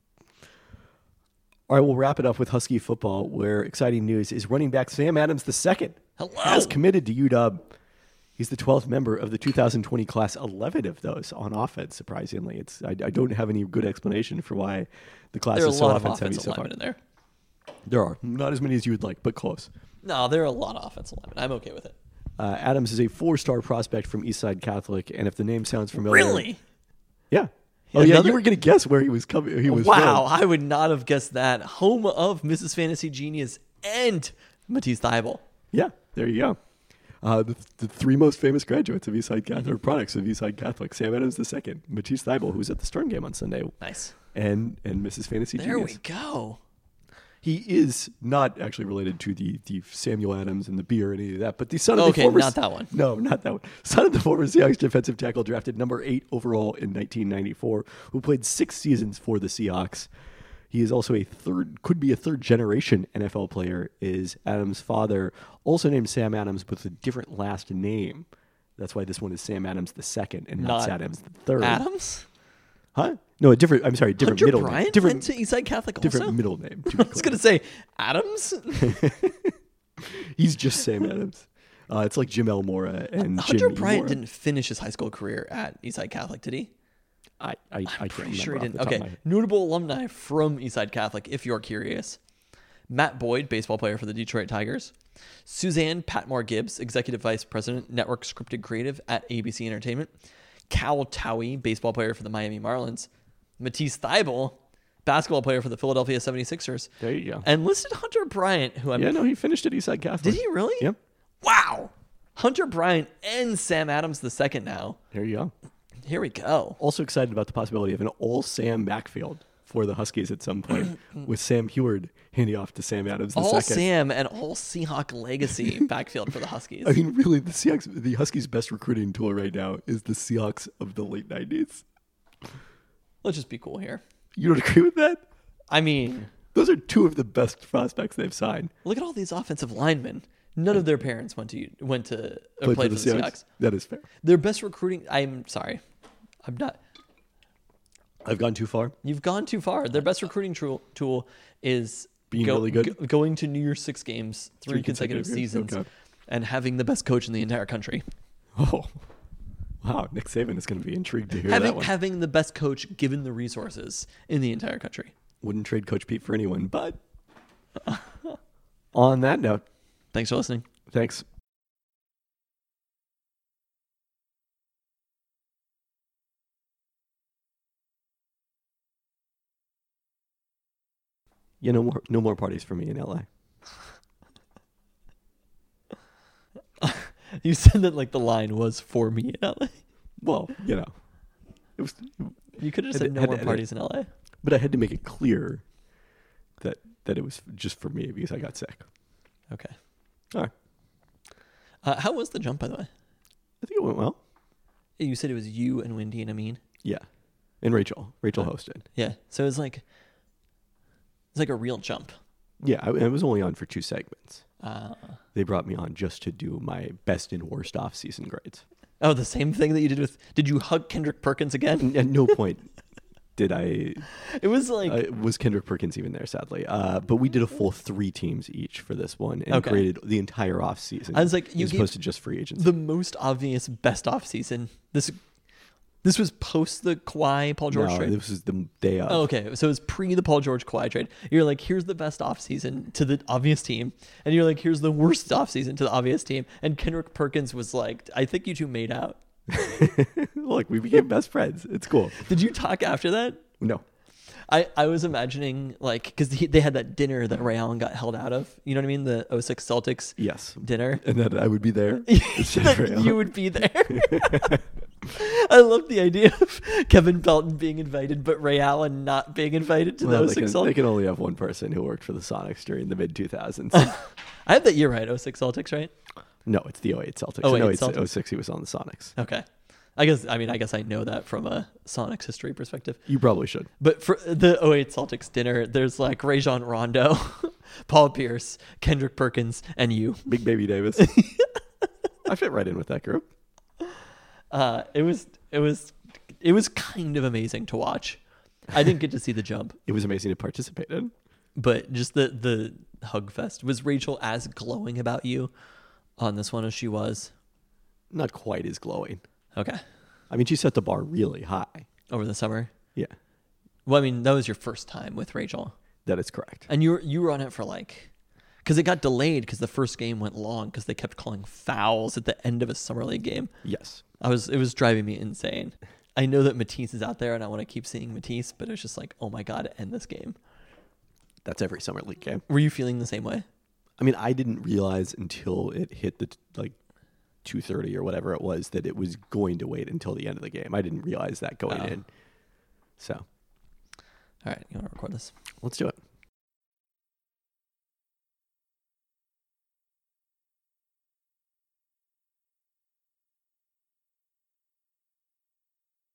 All right, we'll wrap it up with Husky football, where exciting news is running back Sam Adams II Hello. has committed to UW. He's the 12th member of the 2020 class, 11 of those on offense, surprisingly. I don't have any good explanation for why the class There are a is so lot of offense heavy offensive so far. linemen in there. There are. Not as many as you would like, but close. No, there are a lot of offensive linemen. I'm okay with it. Adams is a 4-star prospect from Eastside Catholic, and if the name sounds familiar... Really? Yeah. Oh, yeah, Another- you were going to guess where he was coming. He was Wow, from. I would not have guessed that. Home of Mrs. Fantasy Genius and Matisse Thybul. Yeah, there you go. The three most famous graduates of Eastside Catholic, or products of Eastside Catholic: Sam Adams II, Matisse Thybul, who was at the Stern game on Sunday, Nice. and Mrs. Fantasy There Genius. we go. He is not actually related to the Samuel Adams and the beer or any of that, but the son of Okay, the former... not that one. No, not that one. Son of the former Seahawks defensive tackle drafted number 8 overall in 1994, who played 6 seasons for the Seahawks. He is also could be a third generation NFL player, is Adams' father, also named Sam Adams with a different last name. That's why this one is Sam Adams II and not Sam Adams III. Adams? Huh? No, different Hunter middle Bryant name. Different, went to Eastside Catholic also? different middle name. To be I was clear. going to say, Adams? He's just Sam Adams. It's like Jim Elmora and Hunter Jim Bryant Elmora. didn't finish his high school career at Eastside Catholic, did he? I can't Pretty remember sure he off the didn't. top of my Okay, head. notable alumni from Eastside Catholic, if you're curious. Matt Boyd, baseball player for the Detroit Tigers. Suzanne Patmore Gibbs, executive vice president, network scripted creative at ABC Entertainment. Cal Towie, baseball player for the Miami Marlins. Matisse Thybul, basketball player for the Philadelphia 76ers. There you go. And listed Hunter Bryant, who I'm... Yeah, no, he finished at Eastside Catholic. Did he really? Yep. Wow. Hunter Bryant and Sam Adams II now. There you go. Here we go. Also excited about the possibility of an all-Sam backfield for the Huskies at some point, with Sam Heward handing off to Sam Adams II. All Sam and all Seahawk legacy backfield for the Huskies. I mean, really, the Huskies' best recruiting tool right now is the Seahawks of the late 90s. Let's just be cool here. You don't agree with that? I mean, Those are two of the best prospects they've signed. look at all these offensive linemen. None of their parents went to Played played for the Seahawks. That is fair. Their best recruiting. I'm sorry, I'm not. I've gone too far. You've gone too far. Their best recruiting tool is Being really good? going to New Year's Six games, three Three consecutive consecutive games, seasons, okay. and having the best coach in the entire country. Oh, wow. Nick Saban is going to be intrigued to hear that one. Having the best coach given the resources in the entire country. Wouldn't trade Coach Pete for anyone, but on that note, Thanks for listening. thanks. Yeah, no more parties for me in LA. You said that like the line was for me in LA. Well, it was, You could have Had said to- no had more to- parties in LA. but I had to make it clear that it was just for me because I got sick. Okay. All right, How was the jump, by the way? I think it went well. You said it was you and Wendy and Amin. Yeah, and Rachel hosted. Yeah. So it's like a real jump. Yeah, I was only on for 2 segments. Uh, They brought me on just to do my best and worst off-season grades. oh, the same thing that you did with. Did you hug Kendrick Perkins again? At no point did I. It was like Was Kendrick Perkins even there? Sadly, but we did a full 3 teams each for this one and Okay. graded the entire off-season. I was like, you as gave opposed to just free agents. the most obvious best off season. This was post the Kawhi Paul George No, trade. this was the day of. Oh, okay. So it was pre the Paul George Kawhi trade. You're like, here's the best offseason to the obvious team. And you're like, here's the worst offseason to the obvious team. And Kendrick Perkins was like, I think you two made out. Look, we became best friends. It's cool. Did you talk after that? No. I was imagining, like, because they had that dinner that Ray Allen got held out of. You know what I mean? The 06 Celtics Yes. dinner. And that I would be there. That you would be there. I love the idea of Kevin Pelton being invited, but Ray Allen not being invited to Well, the 06 they Celtics. can only have one person who worked for the Sonics during the mid 2000s. I have that year right, 06 Celtics, right? No, it's the 08 Celtics. 08 no, it's Celtics. 06 he was on the Sonics. Okay. I guess I know that from a Sonics history perspective. You probably should. But for the 08 Celtics dinner, there's like Rajon Rondo, Paul Pierce, Kendrick Perkins, and you. Big Baby Davis. I fit right in with that group. It was kind of amazing to watch. I didn't get to see the jump, It was amazing to participate in. but just the hug fest. Was Rachel as glowing about you on this one as she was? Not quite as glowing. Okay. I mean, she set the bar really high. Over the summer. Yeah, Well, I mean, that was your first time with Rachel. that is correct. And you were on it for like, because it got delayed because the first game went long because they kept calling fouls at the end of a summer league game. Yes. It was driving me insane. I know that Matisse is out there and I want to keep seeing Matisse, but it was just like, oh my god, end this game. That's every summer league game. Were you feeling the same way? I mean, I didn't realize until it hit the 2:30 or whatever it was that it was going to wait until the end of the game. I didn't realize that going Oh. in. So All right, you want to record this? let's do it.